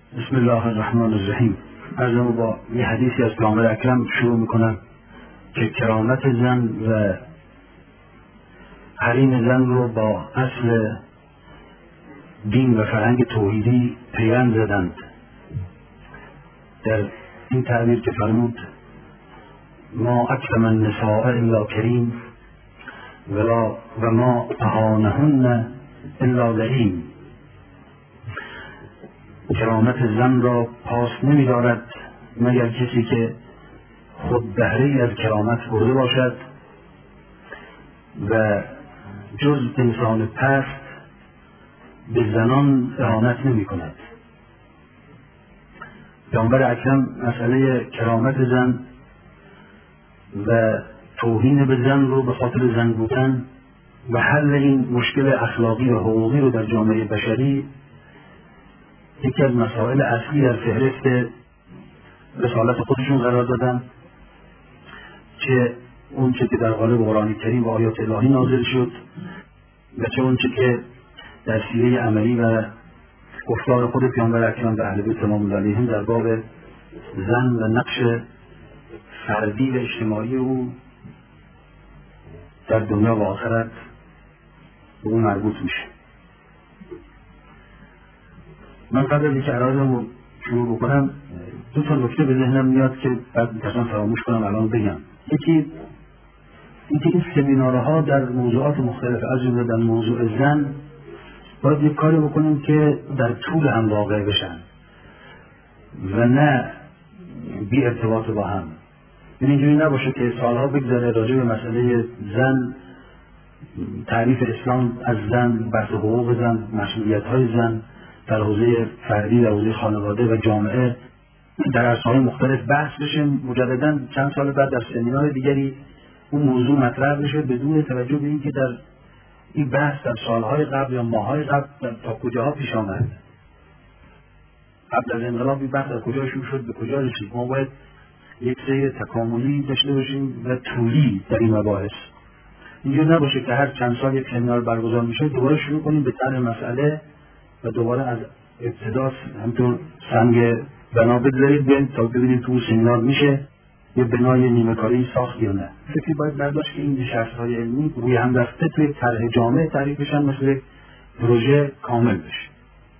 بسم الله الرحمن الرحیم. از اون با یه حدیثی از پیامبر اکرم شروع میکنم که کرامت زن و حریم زن رو با اصل دین و فرهنگ توحیدی پیوند زدند. در این تعبیر که فرمود ما اکرم النساء الا کریم و ما اهانهن الا لئیم، کرامت زن را پاس نمی دارد مگر کسی که خود بهره‌ای از کرامت برده باشد و جز انسان پست به زنان اهانت نمی کند. پیامبر اکرم مسئله کرامت زن و توهین به زن رو به خاطر زن بودن و حل این مشکل اخلاقی و حقوقی رو در جامعه بشری یکی از مسائل اصلی در فهرست رسالت خودشون قرار دادن، چه اونچه که در قالب قرآن کریم و آیات الهی نازل شد و چه اونچه که در سیره عملی و گفتار خود پیامبر اکرم و اهل بیت سلام الله علیهم در باب زن و نقش فردی و اجتماعی او در دنیا و آخرت به اون مربوط میشه. من قبل از اینکه عرضم رو شروع بکنم دو تا نکته به ذهنم میاد که بعد میتونم فراموش کنم الان بگم. یکی اینکه این سمینارها در موضوعات مختلف از جمله در موضوع زن باید یک کاری بکنیم که در طول هم واقع بشن و نه بی ارتباط با هم. این اینجوری نباشه که سالها بگذره راجع به مسئله زن، تعریف اسلام از زن، بحث حقوق زن، مسئولیت‌های زن در حوزه فردی، در حوزه خانواده و جامعه در عرصه‌های مختلف بحث بشه، مجدداً چند سال بعد در سمینار دیگری اون موضوع مطرح بشه بدون توجه به اینکه در این بحث در سالهای قبل یا ماه‌های قبل تا کجاها پیش آمد. قبل از انقلاب این بحث از کجا شروع شد به کجا رسید. ما باید یک سیر تکاملی داشته باشیم و طولی در این مباحث. اینجور نباشه که هر چند سال یک سمینار برگزار میشه دوباره شروع کنیم به طرح مسئله و دوباره از ابتدا همطور سنگ بنا بذارید بیاین تا ببینیم تو سمینار میشه یه بنای نیمه کاری ساخت یا نه. فکری باید برداشت که این نشست‌های علمی روی هم رفته توی طرح جامع تعریف بشن، مثل پروژه کامل بشه.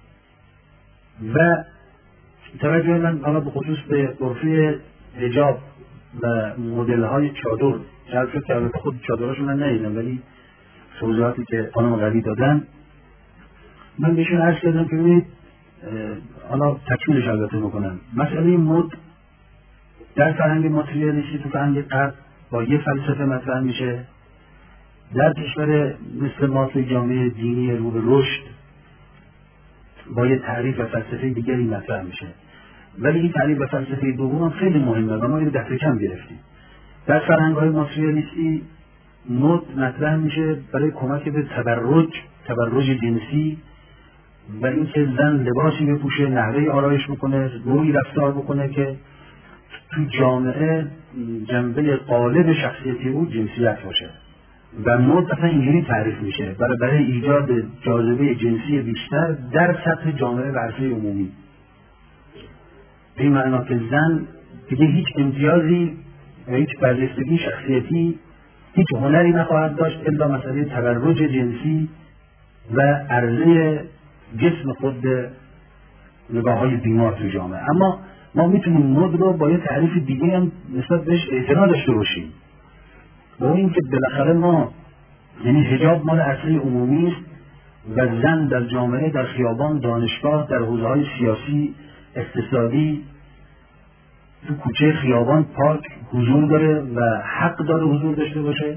و توجه من حالا به خصوص به غرفه حجاب و مدل‌های چادر جلب شد که البته خود چادرهاشون من ندیدم ولی توضیحاتی که خانم قوی دادن من بهشون عرض کردم که ببینید حالا تکمیلش البته بکنم. مسئله مد در فرهنگ ماتریالیستی تو فرهنگ غرب با یه فلسفه مطرح میشه، در کشور مثل ما توی جامعه دینی رو به رشد با یه تعریف و فلسفه دیگری مطرح میشه. ولی این تعریف و فلسفه دوم هم خیلی مهمه و ما اینو دست کم گرفتیم. در فرهنگ‌های ماتریالیستی مد مطرح میشه برای کمک به تبرج جنسی و اینکه زن لباسی بپوشه، نحوه آرایش بکنه، روی رفتار بکنه که تو جامعه جنبه غالب شخصیتی او جنسیت باشه و مد اصلا اینجوری تعریف میشه برای ایجاد جاذبه جنسی بیشتر در سطح جامعه و عرصه عمومی. به این معنا که زن دیگه هیچ امتیازی و هیچ برجستگی شخصیتی، هیچ هنری نخواهد داشت الا مسئله تبرج جنسی و عرضه جسم خود نگاه‌های بیمار تو جامعه. اما ما میتونیم مد رو با یه تعریف دیگه هم نسبت بهش اعتنا داشته باشیم، با این که بالاخره ما یعنی حجاب مال عرصه عمومی است و زن در جامعه، در خیابان، دانشگاه، در حوزه‌های سیاسی، اقتصادی، تو کوچه، خیابان، پارک حضور داره و حق داره حضور داشته باشه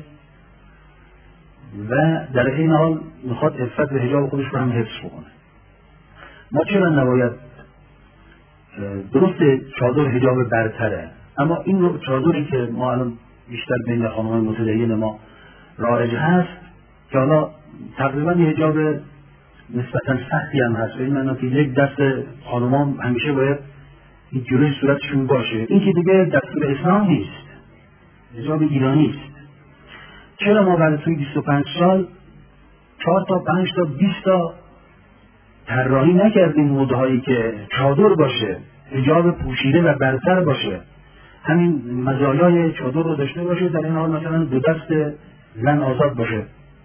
و در این حال میخواد عفت و حجاب خودش رو هم حفظ بکنه. ما چرا نباید درست چادر حجاب برتره، اما این چادری که ما الان بیشتر بین خانم‌های متدین ما رایج هست که حالا تقریبا یه حجاب نسبتا سختی هم هست، به این معنی که یک دست خانم‌ها همیشه باید این جلوی صورتشون باشه. این که دیگه دستور اسلام نیست، حجاب ایرانی است. چرا ما بعد توی 25 سال 4 تا 5 تا 20 تا طراحی نکردیم مدهایی که چادر باشه، حجاب پوشیده و برتر باشه، همین مزایای چادر رو داشته باشه، در این حال مثلا دو دست زن آزاد باشه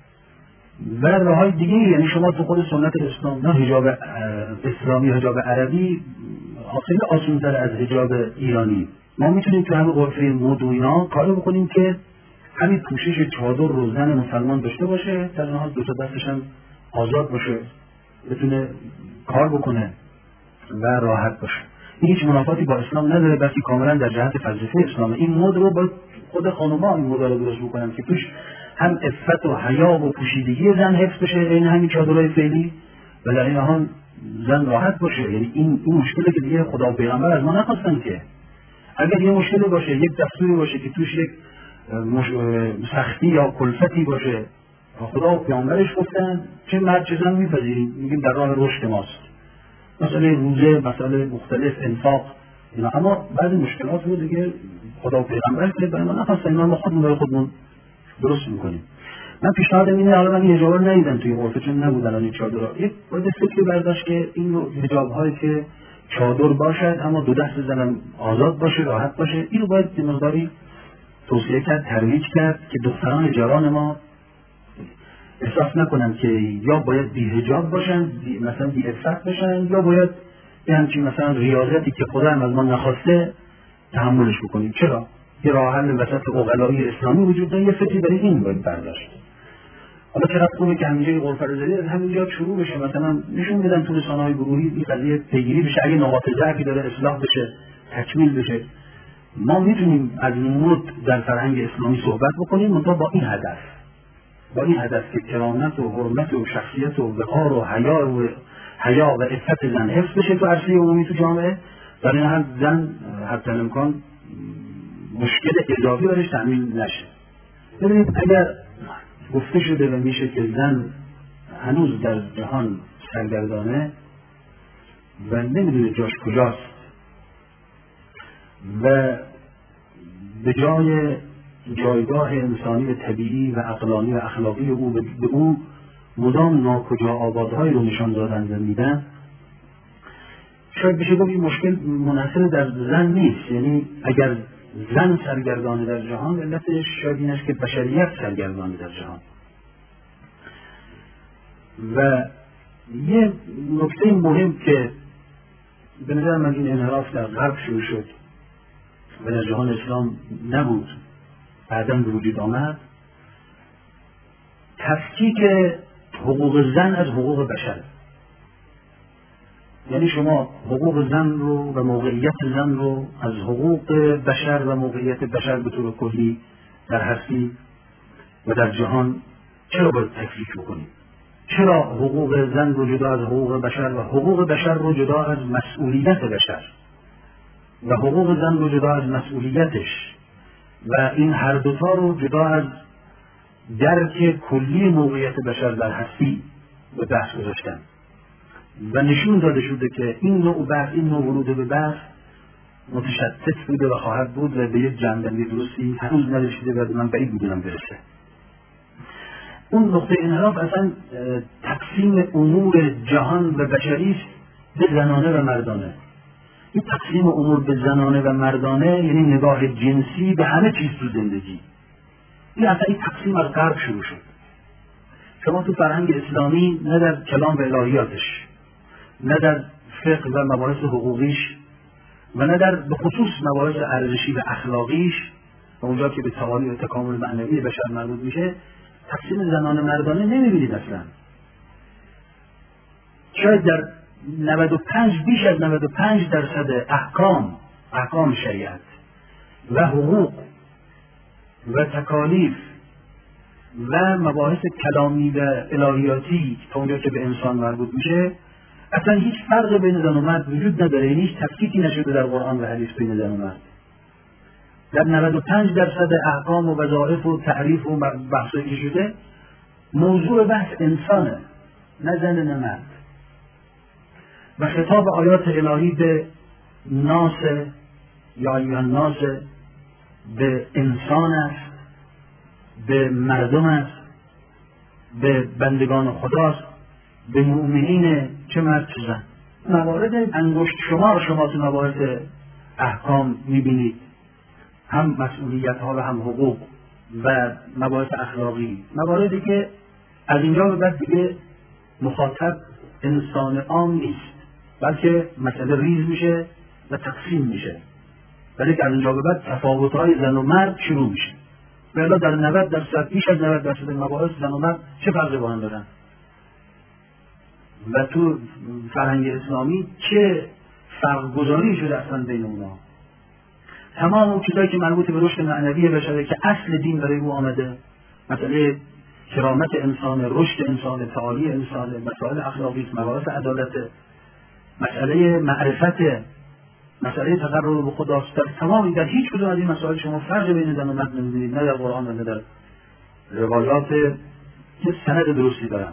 و راههای دیگه. یعنی شما تو خود سنت اسلام، نه حجاب اسلامی، حجاب عربی خیلی آسان‌تر از حجاب ایرانی. ما میتونیم تو همین عرف مد و اینا کاری بکنیم که همین پوشش چادر رو زن مسلمان داشته باشه، در این حال دو تا دستش هم آزاد باشه، بتونه کار بکنه و راحت باشه. این هیچ منافاتی با اسلام نداره، بلکه کاملا در جهت فلسفه اسلامه. این مد رو با خود خانم‌ها این مد رو درست بکنن که توش هم عفت و حیا و پوشیدگی زن حفظ بشه، این همین چادرهای فعلی، و در این حال زن راحت باشه. یعنی این مشکلی که دیگه خدا و پیغمبر از ما نخواستن که اگر یه مشکلی باشه، یک دستوری باشه که توش یک سختی یا کلفتی باشه، خدا و پیغمبرش گفتن چه مرد چه زن میپذیریم، میگیم در راه رشد ماست، مسئله روزه، مسئله مختلف، انفاق اینا. اما بعضی مشکلات رو دیگه خدا و پیغمبر که برای ما نخواستن، اینا ما خودمون درست میکنیم. من پیشنهادم اینه، حالا من این حجاب رو ندیدم توی عرف، چون نبودن این چادرها، یک باید فکری برداشت که این حجاب هایی که چادر باشد اما دو دست زنم آزاد باشه، راحت باشه، این رو باید یه مقداری توصیه کرد، ترویج کرد که دختران جوان ما احساس نکنن که یا باید بی حجاب باشن، مثلا بی عفت باشن، یا باید یه همچین مثلا ریاضتی که خدا هم از ما نخواسته تحملش بکنیم. چرا؟ یه راه حل وسط عقلایی اسلامی وجود داره، یه فکری برای این باید برداشت. حالا چقدر خوبه که همینجای غرفه‌رضایی از همینجا شروع بشه، مثلا نشون بدن تو رسانه‌های گروهی این قضیه پیگیری بشه، اگه نقاط ضعفی داره اصلاح بشه، تکمیل بشه. ما میتونیم از مد در فرهنگ اسلامی صحبت بکنیم، منتها با این هدف که کرامت و حرمت و شخصیت و وقار و حیا و عفت زن حفظ بشه تو عرصه عمومی تو جامعه، در این حال زن حتی امکان مشکل اضافی برش تأمین نشه. ببینید اگر گفته شده و میشه که زن هنوز در جهان سرگردانه و نمیدونه جاش کجاست و به جای جایگاه انسانی و طبیعی و عقلانی و اخلاقی او به او مدام ناکجا آبادهایی رو نشان دادن و میدن، شاید بشه گفت این مشکل منحصر در زن نیست. یعنی اگر زن سرگردانه در جهان، علتش شاید این است که بشریت سرگردانه در جهان. و یه نکته مهم که به نظر من این انحراف در غرب شروع شد و در جهان اسلام نبود، بعداً به وجود آمد، تفکیک حقوق زن از حقوق بشر. یعنی شما حقوق زن رو و موقعیت زن رو از حقوق بشر و موقعیت بشر به طور کلی در هستی و در جهان چرا باید تفکیک بکنید؟ چرا حقوق زن رو جدا از حقوق بشر و حقوق بشر رو جدا از مسئولیت بشر و حقوق زن رو جدا از مسئولیتش و این هر دوتا رو جدا از درک کلی موقعیت بشر در هستی به بحث گذاشتن و نشون داده شده که این نوع بحث، این نوع ورود به بحث متشتت بوده و خواهد بود و به یک جنبندی درستی هنوز نرسیده و من بعید می‌دونم برسه. اون نقطه انحراف اصلا تقسیم امور جهان و بشری است به زنانه و مردانه. این تقسیم امور به زنانه و مردانه یعنی نگاه جنسی به همه چیز تو زندگی. این اصلا این تقسیم از غرب شروع شد. شما تو فرهنگ اسلامی نه در کلام و الهیاتش، نه در فقه و مباحث حقوقیش و نه در به خصوص مباحث ارزشی و اخلاقیش و اونجا که به تعالی و تکامل معنوی بشر مربوط میشه، تقسیم زنانه مردانه نمیبینید اصلا. شاید در 95 بیش از 95% احکام شریعت و حقوق و تکالیف و مباحث کلامی و الهیاتی تا اونجا که به انسان مربوط میشه اصلا هیچ فرق بین زن و مرد وجود نداره. یعنی هیچ تفکیکی نشده در قرآن و حدیث بین زن و مرد. در 95% احکام و وظایف و تعریف و بحثایی که شده موضوع بحث انسانه، نه زن نه مرد. و خطاب آیات الهی به ناس یا ایها الناس به انسان است، به مردم است، به بندگان خداست به مؤمنین چه مرد چه زن. موارد انگشت شما تو مباحث احکام میبینید، هم مسئولیت ها و هم حقوق و مباحث اخلاقی، مواردی که از اینجا به بعد دیگه مخاطب انسان عام نیست، بلکه مسئله ریز میشه و تقسیم میشه، ولی که از اینجا به بعد تفاوت‌های زن و مرد شروع میشه. بلا در 90% بیش از 90% مباحث زن و مرد چه فرقی با هم دارن و تو فرهنگ اسلامی چه فرق گذاری شده اصلا بین اونا. تمام اون چیزایی که مربوط به رشد معنوی بشره که اصل دین برای او آمده، مسئله کرامت انسان، رشد انسان، تعالی انسان، مسائل اخلاقی، مباحث عدالت، مسئله معرفت، مسئله تقرب به خداست، در تمام در هیچ کدوم از این مسائل شما فرق بین زن و مرد نمی‌بینید، نه در قرآن نه در روایات که سند درستی دارن.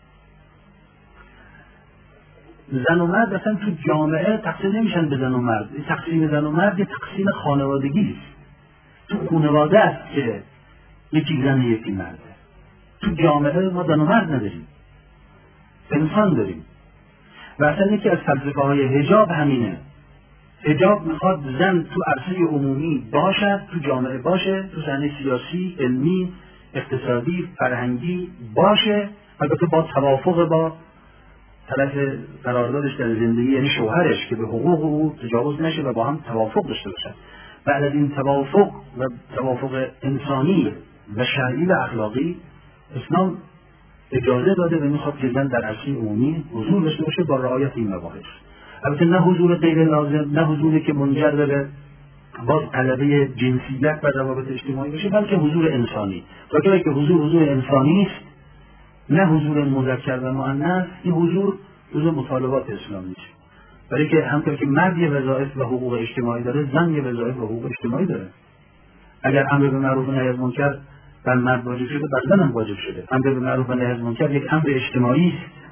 زن و مرد اصلا تو جامعه تقسیم نمیشن به زن و مرد. تقسیم زن و مرد یه تقسیم خانوادگی است. تو خانواده است که یکی زن یکی مرده. تو جامعه ما زن و مرد نداریم، انسان داریم. و اصلا یکی از فلسفه های حجاب همینه. حجاب میخواد زن تو عرصه عمومی باشد، تو جامعه باشه، تو صحنه سیاسی، علمی، اقتصادی، فرهنگی باشه، البته با توافق با طرف قراردادش در زندگی، یعنی شوهرش، که به حقوق او تجاوز نشه و با هم توافق داشته باشن. بعد از این توافق و توافق انسانی و شرعی و اخلاقی، اسلام اجازه داده و میخواد که زن در عرصه عمومی حضور داشته باشه با رعایت این مباحث. البته نه حضور غیر لازم، نه حضوری که منجر به باز طلبه جنسیت و روابط اجتماعی بشه، بلکه حضور انسانی. تا که حضور انسانی است، نه حضور مذکر و مؤنث. این حضور جزء مطالبات اسلامی است، برای که همونطور که مرد یه وظایف و حقوق اجتماعی داره، زن یه وظایف و حقوق اجتماعی داره. اگر امر به معروف و نهی از منکر بر مرد واجب شده، بر زن هم واجب شده. امر به معروف و نهی از منکر یک امر اجتماعی است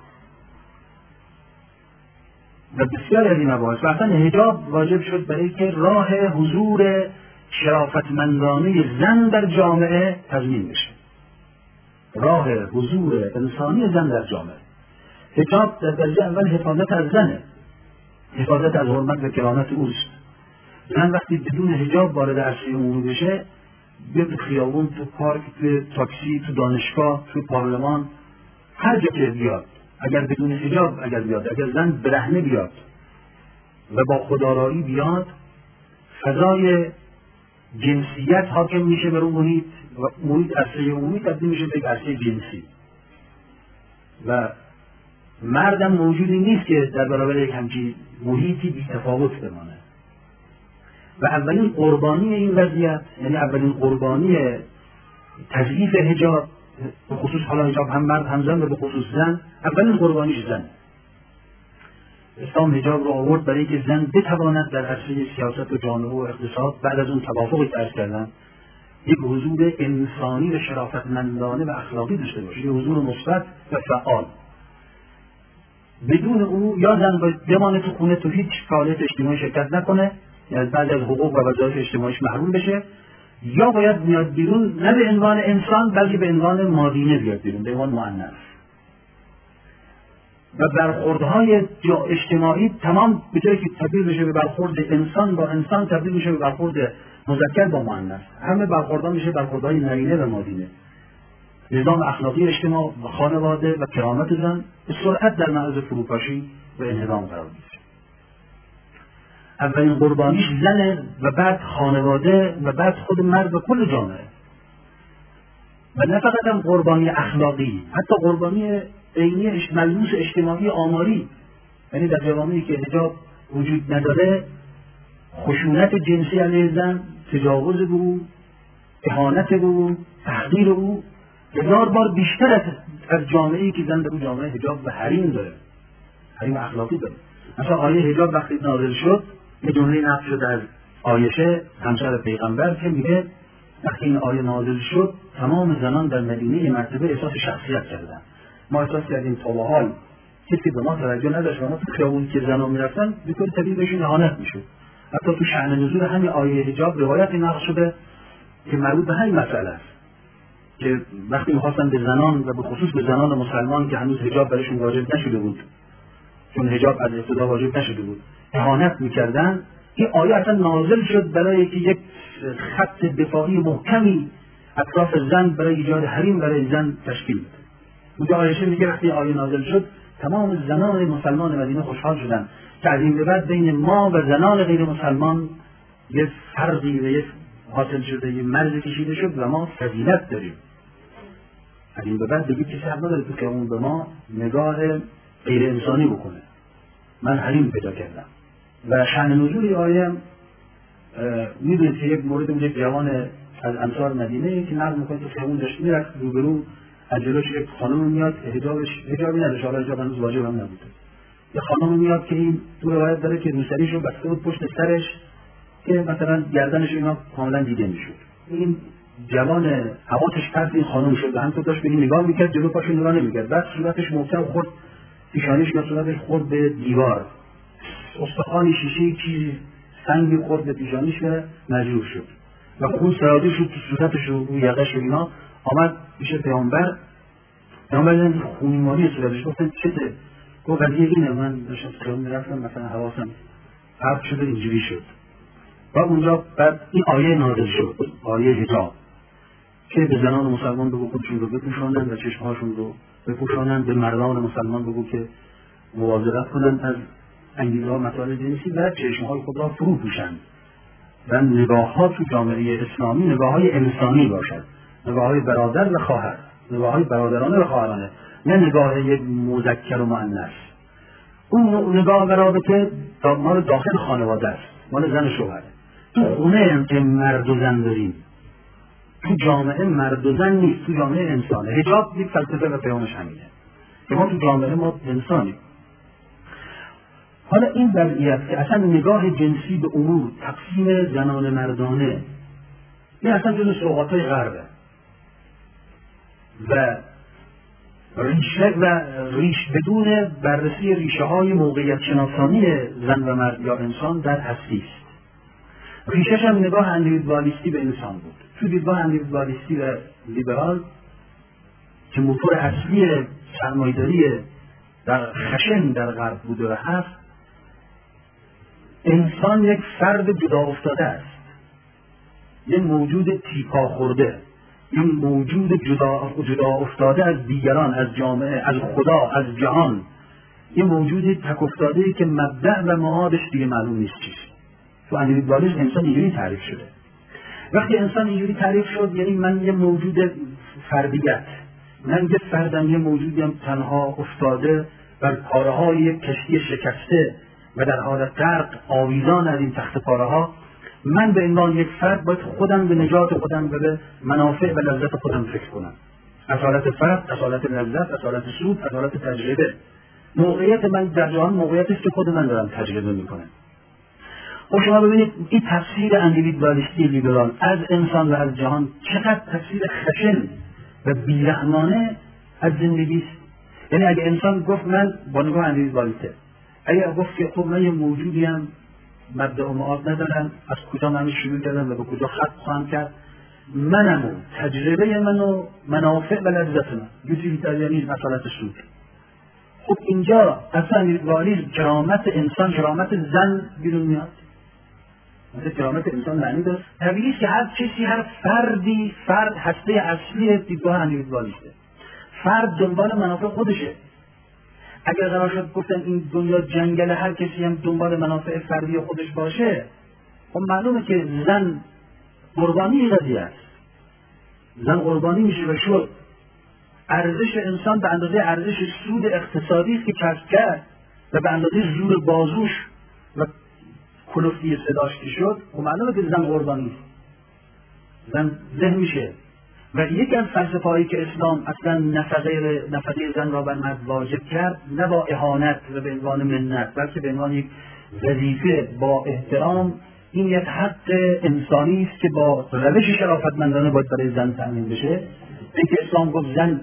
و بسیار از این مباحث. و اصلا حجاب واجب شد برای که راه حضور شرافتمندانه زن در جامعه تضمین بشه، راه حضور انسانی زن در جامعه. حجاب در درجه اول حفاظت از زنه، حفاظت از حرمت و کرامت اوست. زن وقتی بدون حجاب وارد عرصه عمومی بشه، بیاد تو خیابون، تو پارک، تو تاکسی، تو دانشگاه، تو پارلمان، هر جا که بیاد، اگر بدون حجاب اگر زن برهنه بیاد و با خودآرایی بیاد، فضای جنسیت حاکم میشه بر اون محیط و محیط عرصه عمومی تبدیل میشه به عرصه جنسی و مردم موجودی نیست که در برابر یک همچین محیطی بی‌تفاوت بمانه. و اولین قربانی این وضعیت، یعنی اولین قربانی تضعیف حجاب، به خصوص حالا حجاب هم مرد هم زن و به خصوص زن، اولین قربانیش زن. اسلام حجاب رو آورد برای که زن بتواند در عرصه سیاست و جامعه و اقتصاد بعد از اون توافقی که عرض کردن یک حضور انسانی و شرافتمندانه و اخلاقی داشته باشه، یک حضور مثبت و فعال. بدون او یا زن بمانه تو خونه، تو هیچ فعالیت اجتماعی شرکت نکنه، یا بعضی از حقوق و وظایف اجتماعیش محروم بشه، یا باید میاد بیرون نه به عنوان انسان بلکه به عنوان مادینه بیاد بیرون، به عنوان مؤنث. و برخوردهای اجتماعی تمام به طوری که تبدیل بشه به برخورد انسان با انسان، تبدیل میشه به برخورد مذکر با مؤنث. همه برخوردها میشه برخوردهای نرینه و مادینه. نظام اخلاقی اجتماع و خانواده و کرامت زن به سرعت در معرض فروپاشی و انهدام قرار میگیره. اولین قربانیش زنه و بعد خانواده و بعد خود مرد و کل جامعه. و نه فقط هم قربانی اخلاقی، حتی قربانی عینی ملموس اجتماعی آماری. یعنی در جوامعی که حجاب وجود نداره، خشونت جنسی علیه زن، تجاوز به او، اهانت به او، تحقیر او 1000 بار بیشتر از جامعه‌ای که زن در اون جامعه حجاب و حریم داره، حریم اخلاقی داره. مثلا آیه حجاب وقتی نازل شد، یه جمله نقل شد از عایشه همسر پیغمبر که میگه وقتی این آیه نازل شد تمام زنان در مدینه مرتبه احساس شخصیت کردن. ما احساس کردیم تا به حال کسی به ما توجه نداشت و ما تو خیابون که زنان میرفتن بطور طبیعی بهشون اهانت میشد. حتی تو شأن نزول همین آیه حجاب روایتی نقل شده که مربوط به همین مسئله است که وقتی میخواستن به زنان و به خصوص به زنان مسلمان که هنوز حجاب برایشون واجب نشده بود، چون حجاب از ابتدا واجب نشده بود، اهانت میکردن، این آیه اصلا نازل شد برای که یک خط دفاعی محکمی اطراف زن برای ایجاد حریم برای زن تشکیل بده. اونجا عایشه میگه وقتی آیه نازل شد تمام زنان مسلمان مدینه خوشحال شدن که از این به بعد بین ما و زنان غیر مسلمان یک فرقی و یک حاصل شده، یک مرز کشیده شد و ما فضیلت داریم. از این به بعد بگید کسی حق نداره که اون به ما نگاه غیر انسانی بکنه. من حریم پیدا کردم. و شأن نزول آیه میدونید که یک مورد بود، یک جوان از انصار مدینه که نقل میکنه که خیابون داشت میرفت، روبرو از جلوش یک خانم میاد، حجابی نداشت، حالا حجاب هنوز واجب هم نبوده. یک خانم میاد که این تو روایت داره که روسریش رو بسته بود پشت سرش که مثلا گردنش اینا کاملا دیده میشد. این جوان حواسش پرت این خانم شد و همینطور داشت به این نگاه میکرد، جلو پاش نگاه نمیکرد. بعد صورتش محکم خورد، پیشانیش یا صورتش خورد به دیوار، استخوان شیشه‌ای چیزی سنگی خورد به پیشانیش و مجروح شد و خون سرازیر شد تو صورتش و روی یقه‌ش و اینا. آمد پیش پیامبر این خونیمانی صورتش، گفتن چته؟ گفت قضیه اینه، من داشتم خیابون میرفتم مثلا حواسم پرت شده اینجوری شد. و اونجا بعد این آیه نازل شد، آیه حجاب، که به زنان مسلمان بگو خودشون رو بپوشانن و چشمهاشون رو بپوشانن، به مردان مسلمان بگو که مواظبت کنن از انگیزه‌ها مسائل جنسی و چشمهای خود را فرو پوشند و نگاه‌ها تو جامعه اسلامی نگاه‌های انسانی باشد، نگاه‌های برادر و خواهر، نگاه‌های برادرانه و خواهرانه، نه نگاه یک مذکر و مؤنث. اون نگاه و رابطه مال داخل خانواده است، مال زن و شوهر. تو خونه که مرد و زن داریم، تو جامعه مرد و زن نیست، تو جامعه انسانه. حجاب یک فلسفه و پیامش همینه که ما تو جامعه ما انسانیم. حالا این وضعیت که اصلا نگاه جنسی به امور تقسیم زنان مردانه، این اصلا جز سوغات‌های غربه و بدون بررسی ریشه های موقعیت شناسانی زن و مرد یا انسان در هستی است. ریشه‌ش هم نگاه اندیویدوالیستی به انسان بود. تو دیدگاه اندیویدوالیستی و لیبرال که موتور اصلی سرمایه‌داری در خشن در غرب بوده و هست، انسان یک فرد جدا افتاده است، یک موجود تیپا خورده، یک موجود جدا افتاده از دیگران، از جامعه، از خدا، از جهان، یک موجود تک افتاده‌ای که مبدأ و معادش دیگه معلوم نیست چیست. تو اندیویدوالیسم انسان اینجوری تعریف شده. وقتی انسان اینجوری تعریف شد یعنی من یه موجود فردیت، من یه فردم، یه موجودیم تنها افتاده بر پاره‌های یک کشتی شکسته و در حالت غرق آویزان از این تخت پاره‌ها. من به عنوان یک فرد باید خودم به نجات خودم و به منافع و لذت خودم فکر کنم. اصالت فرد، اصالت لذت، اصالت سود، اصالت تجربه. موقعیت من در جهان موقعیتی است که خود من دارم تجربه میکنم. خب شما ببینید این تفسیر اندیویدوالیستی لیبرال از انسان و از جهان چقدر تفسیر خشن و بی‌رحمانه از زندگی است. یعنی اگه انسان گفت من با نگاه اندیویدوالیسته، اگه گفت که خب من یه موجودی هم مبدأ و معاد ندارم، از کجا من شروع کردم و به کجا ختم خواهم کرد، منم و تجربه من و منافع و لذت من، یوتیلیتاریانیسم، اصالت سود. خب اینجا اصلا اندیویدوالیسم کرامت انسان، کرامت زن بیرون میاد. مثل کرامت انسان معنی داره. طبیعیه که هر کسی، هر فردی، فرد هسته اصلی دیدگاه اندیویدوالیسته. فرد دنبال منافع خودشه. اگر قرار شد گفتن این دنیا جنگل، هر کسی هم دنبال منافع فردی خودش باشه، خب معلومه که زن قربانی قضیه است. زن قربانی میشه و شد. ارزش انسان به اندازه ارزش سود اقتصادی است که کسب کرد و به اندازه زور بازوش و کلفتی صداش که شد، خب معلومه که زن قربانی است. زن ذهن میشه. و یکی از فلسفه‌هایی که اسلام اصلا نفقه زن را بر مرد واجب کرد، نه با اهانت و به عنوان منت، بلکه به عنوان یک وظیفه با احترام، این یک حق انسانی است که با روش شرافتمندانه باید برای زن تأمین بشه. اینکه اسلام گفت زن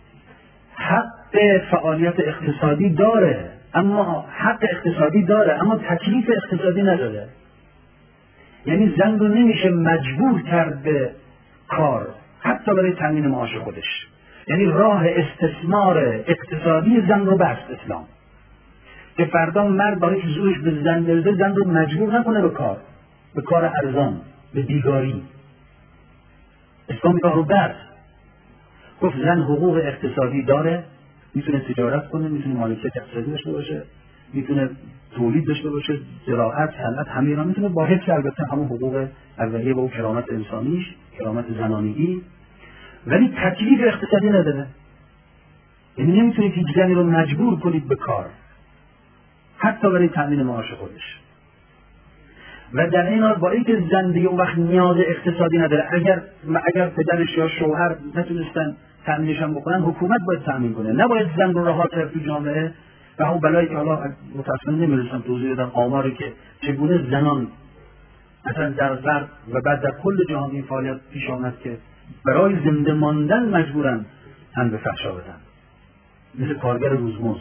حق فعالیت اقتصادی داره، اما حق اقتصادی داره اما تکلیف اقتصادی نداره. یعنی زن رو نمیشه مجبور کرد به کار. حتی برای تامین معاش خودش. یعنی راه استثمار اقتصادی زن رو بست اسلام، که فردا مرد برای که زورش به زن برسه زن رو مجبور نکنه به کار ارزان، به بیگاری. اسلام راه رو بست، گفت زن حقوق اقتصادی داره، میتونه تجارت کنه، میتونه مالکیت اقتصادی داشته باشه، میتونه تولید داشته باشه، زراعت، صنعت، همه اینا میتونه، با حفظ البته همون حقوق اولیه با اون کرامت انسانیش، کرامت زنانگی، ولی تکلیف اقتصادی نداره. یعنی نمیتونید هیچ زنی رو مجبور کنید به کار، حتی برای تامین معاش خودش. و در این حال با اینکه زن دیگه اون وقت نیاز اقتصادی نداره، اگر پدرش یا شوهر نتونستن تامینش هم بکنن، حکومت باید تامین کنه، نباید زن رو رها کرد تو جامعه. و اون بلایی که حالا متأسفانه نمی‌رسم توضیح بدم، آماری که چگونه زنان مثلا در غرب و بعد در کل جهان این فعالیت پیش آمد که برای زنده ماندن مجبورن تن به فحشا بدن، مثل کارگر روزمزد.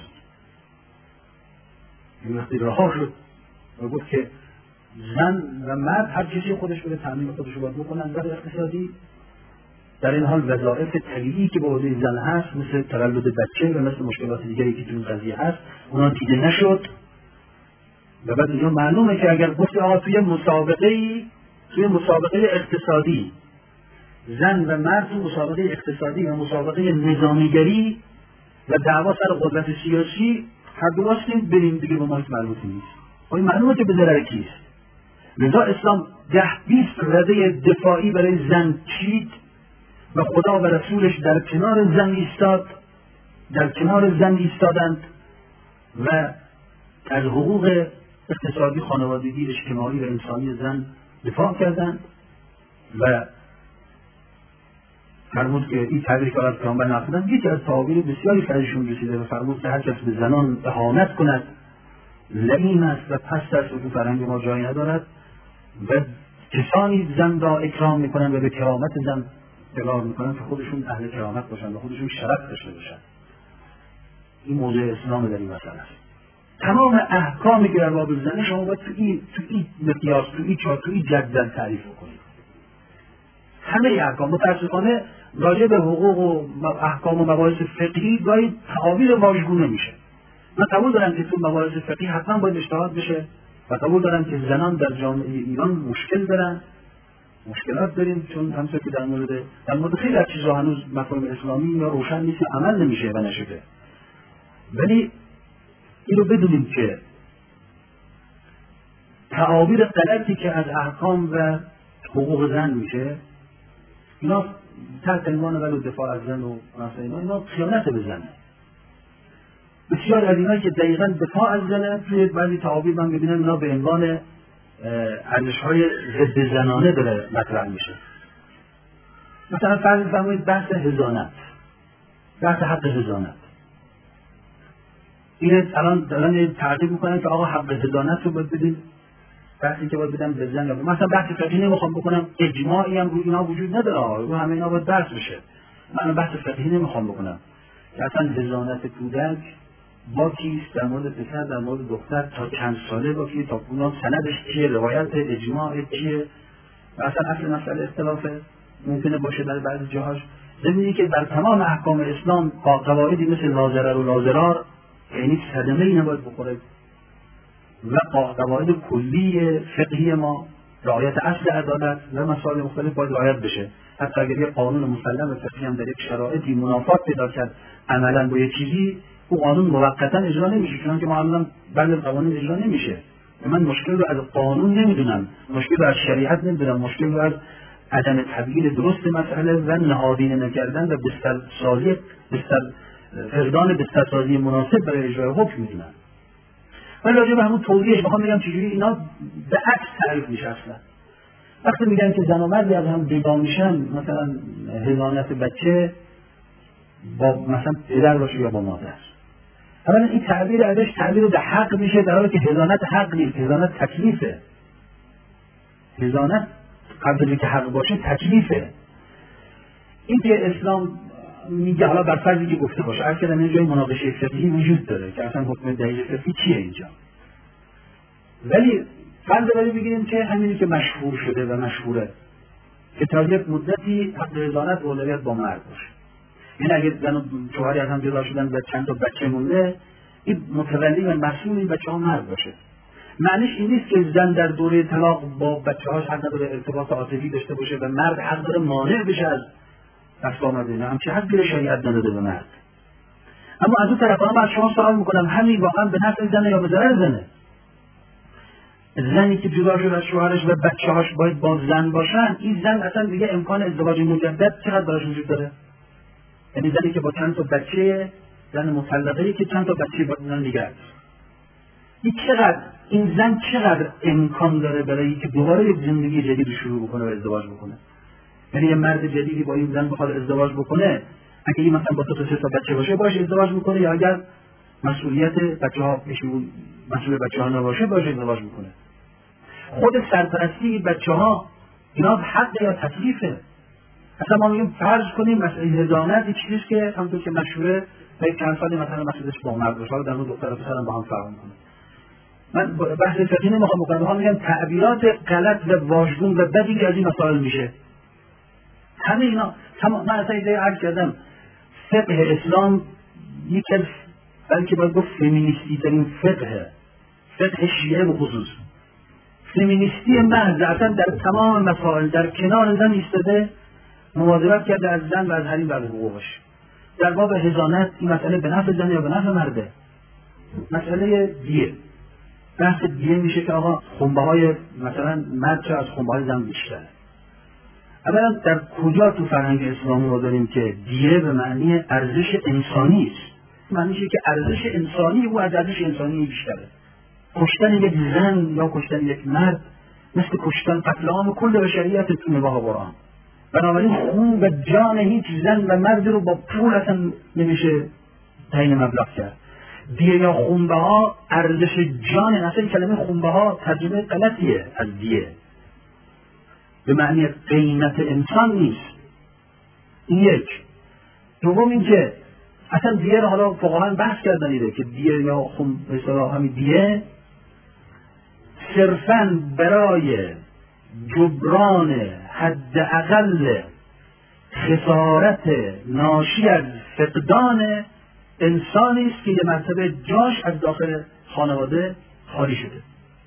این وقتی رها شد و گفت که زن و مرد هر کسی خودش بده تامین خودش رو باید بکنن در اقتصادی، در این حال وظایف طبیعی که به عهده زن هست مثل تولد بچه و مثل مشکلات دیگری که تو این قضیه هست اونا دیده نشد. و بعد اینجا معلومه که اگر گفت آقا توی مسابقه اقتصادی زن و مرد تو مسابقه اقتصادی و مسابقه نظامیگری و دعوا سر قدرت سیاسی هر دو راستیم بریم دیگه، به ما هیچ مربوطی نیست. خب این معلومه که به ضرر کیست. لذا اسلام 10-20 رده دفاعی برای زن چید و خدا و رسولش در کنار زن ایستادند و از حقوق اقتصادی، خانوادگی، اجتماعی و انسانی زن دفاع کردند. و فرمود که این تعبیر که از پیامبر نقل‌اند یکی از تعابیر بسیاری که ازشون رسیده، و فرمود که هر کس به زنان اهانت کند لعین است و پست است و تو فرهنگ ما جایی ندارد، و کسانی زن را اکرام میکنن و به کرامت زن اقرار میکنن که خودشون اهل کرامت باشن و خودشون شرف داشته باشن. این موضوع اسلام در این مسئله است. تمام احکامی که در باب زن شما باید تو این مقیاس، تو این جدول تعریف کنید. همه احکام متاسفانه راجع به حقوق و احکام و مباحث فقهی گاهی تعابیر واژگونه میشه. من قبول دارم که تو مباحث فقهی حتما باید اجتهاد بشه و قبول دارم که زنان در جامعه ایران مشکل دارن، مشکلات داریم، چون همونطور که در مورد خیلی از چیزها هنوز مفاهیم اسلامی یا روشن نیست، عمل نمیشه و نشده. ولی این رو بدونیم که تعابیر غلطی که از احکام و حقوق زن میشه، اینا تحت عنوان ولو دفاع از زن و مثلا اینا خیانت به زنه. بسیار از اینا که دقیقاً دفاع از زنه توی بعضی تعابیر من ببینم اینا به عنوان ارزش‌های ضد زنانه داره مطرح میشه. مثلا فرض فرمایید بحث حضانت، بحث حق حضانت. این الان دارن تعقیب میکنن که آقا حق حضانت رو باید بدین، بحثی که باید بدن به زن. مثلا بحث فقهی نمیخوام بکنم، اجماعی هم روی اینا وجود نداره، رو همه اینا باید بحث بشه. من بحث فقهی نمیخوام بکنم که اصلا حضانت کودک با کیست، در مورد پسر، در مورد دختر، تا چند ساله با کی، تا اونا سندش چیه، روایت اجماع چیه، و اصلا اصل مسئله اختلافه ممکنه باشه در بعضی جاهاش. زمینی که در تمام احکام اسلام قواعدی مثل لا ضرر و لا ضرار، یعنی صدمه ای نباید بخوره، و قواعد کلی فقهی ما، رعایت اصل عدالت و مسائل مختلف باید رعایت بشه. حتی اگر یه قانون مسلم و فقهی هم در یک شرایطی منافات پیدا کرد عملا با یه چیزی، او قانون موقتا اجرا نمیشه، چون که معمولا بعضی قوانین اجرا نمیشه. من مشکل رو از قانون نمیدونم، مشکل رو از شریعت نمیدونم، مشکل رو از عدم تبیین درست مسئله و نهادینه نکردن و فقدان بسترسازی مناسب برای اجرای حکم میدونم. ولی راجع به همون توضیحش میخوام بگم چجوری اینا به عکس تعریف میشه. اصلا وقتی میگن که زن و مردی از هم جدا میشن، مثلا حضانت بچه با مثلا پدر باشه یا با مادر، اولا این تعبیر ازش تعبیر به حق میشه، در حالی که حضانت حق نیست، حضانت تکلیفه. حضانت قبل از که حق باشه تکلیفه. این که اسلام میگه، حالا بر فرضی که گفته باشه، هر کدام اینجا مناقشه فقهی وجود داره که اصلا حکم دقیق فقهی چیه اینجا، ولی فرض رو بگیریم که همینی که مشهور شده و مشهوره که تا یک مدتی حق حضانت و اولویت با مرد باشه. این اگر زن و شوهری از هم جدا شدن و چند تا بچه مونده، این متولی و مسئول این بچه ها مرد باشه. معنیش این نیست که زن در دوره طلاق با بچه هاش حق نداره ارتباط عاطفی داشته باشه و مرد حق داره مانع بشه از دست آمده. نه، همچه حقی شریعت نداده به مرد. اما از اون طرف من از شما سوال میکنم، همین واقعا به نفع زنه یا به ضرر زنه؟ زنی که جدا شده از شوهرش و بچه‌هاش باید با زن باشن، این زن اصلا دیگه امکان ازدواج مجدد چقدر براش وجود داره؟ یعنی زنی که با چند تا بچه، زن مطلقه‌ای که چند تا بچه با زن دیگر، این زن چقدر امکان داره برای که دوباره یک زندگی جدید شروع بکنه و ازدواج بکنه؟ یعنی یه مرد جدیدی با این زن بخواد ازدواج بکنه، اگه این مثلا با دو تا سه تا بچه باشه باشه ازدواج میکنه، یا اگر مسئولیت بچه‌ها مسئول بچه‌ها نباشه باشه ازدواج میکنه. خود سرپرستی بچه‌ها اینا حق یا تکلیفه؟ اصلا ما میگیم فرض کنیم مسئله حضانت یک چیزی که همونطور که مشهوره تا یک چند سالی مثلا مسئولش با مرد باشه، در اون دختر و پسرم با هم فرق میکنه. من بحث فقهی نمیخوام بکنم، میخوام بگم تعبیرات غلط و واژگون و بدی که از این مسائل میشه. همه اینا من اصلا ایده عرض کردم، فقه اسلام یک از بلکه باید گفت فمینیستی ترین فقه شیعه به خصوص، فمینیستی محض، اصلا در تمام مسائل در کنار زن ایستاده، مواظبت کرده از زن و از حریم و از حقوقش. در باب حضانت این مسئله به نفع زن یا به نفع مرده؟ مسئله دیه، بحث دیه میشه که آقا خنبه های مثلا مرد چه از خنبه های زن بیشتره. اولا در کجا تو فرهنگ اسلامی ما داریم که دیه به معنی ارزش انسانی است؟ معنیشه که ارزش انسانی او از ارزش انسانی بیشتره. کشتن یک زن یا کشتن یک مرد مثل کشتن قتل عام کل بشریت تو نگاه قرآن. بنابراین خون و جان هیچ زن و مرد رو با پول اصلا نمیشه تعیین مبلغ کرد. دیه یا خونبه ها ارزش جان، اصلا کلمه خونبه ها ترجمه غلطیه از دیه، به معنی قیمت انسان نیست. این یک. دوم این که اصلا دیه رو حالا فقها بحث کردن ایده که دیه یا خونبه همین دیه صرفاً برای جبران حداقل خسارت ناشی از فقدان انسانی است که یه مرتبه جاش از داخل خانواده خالی شده.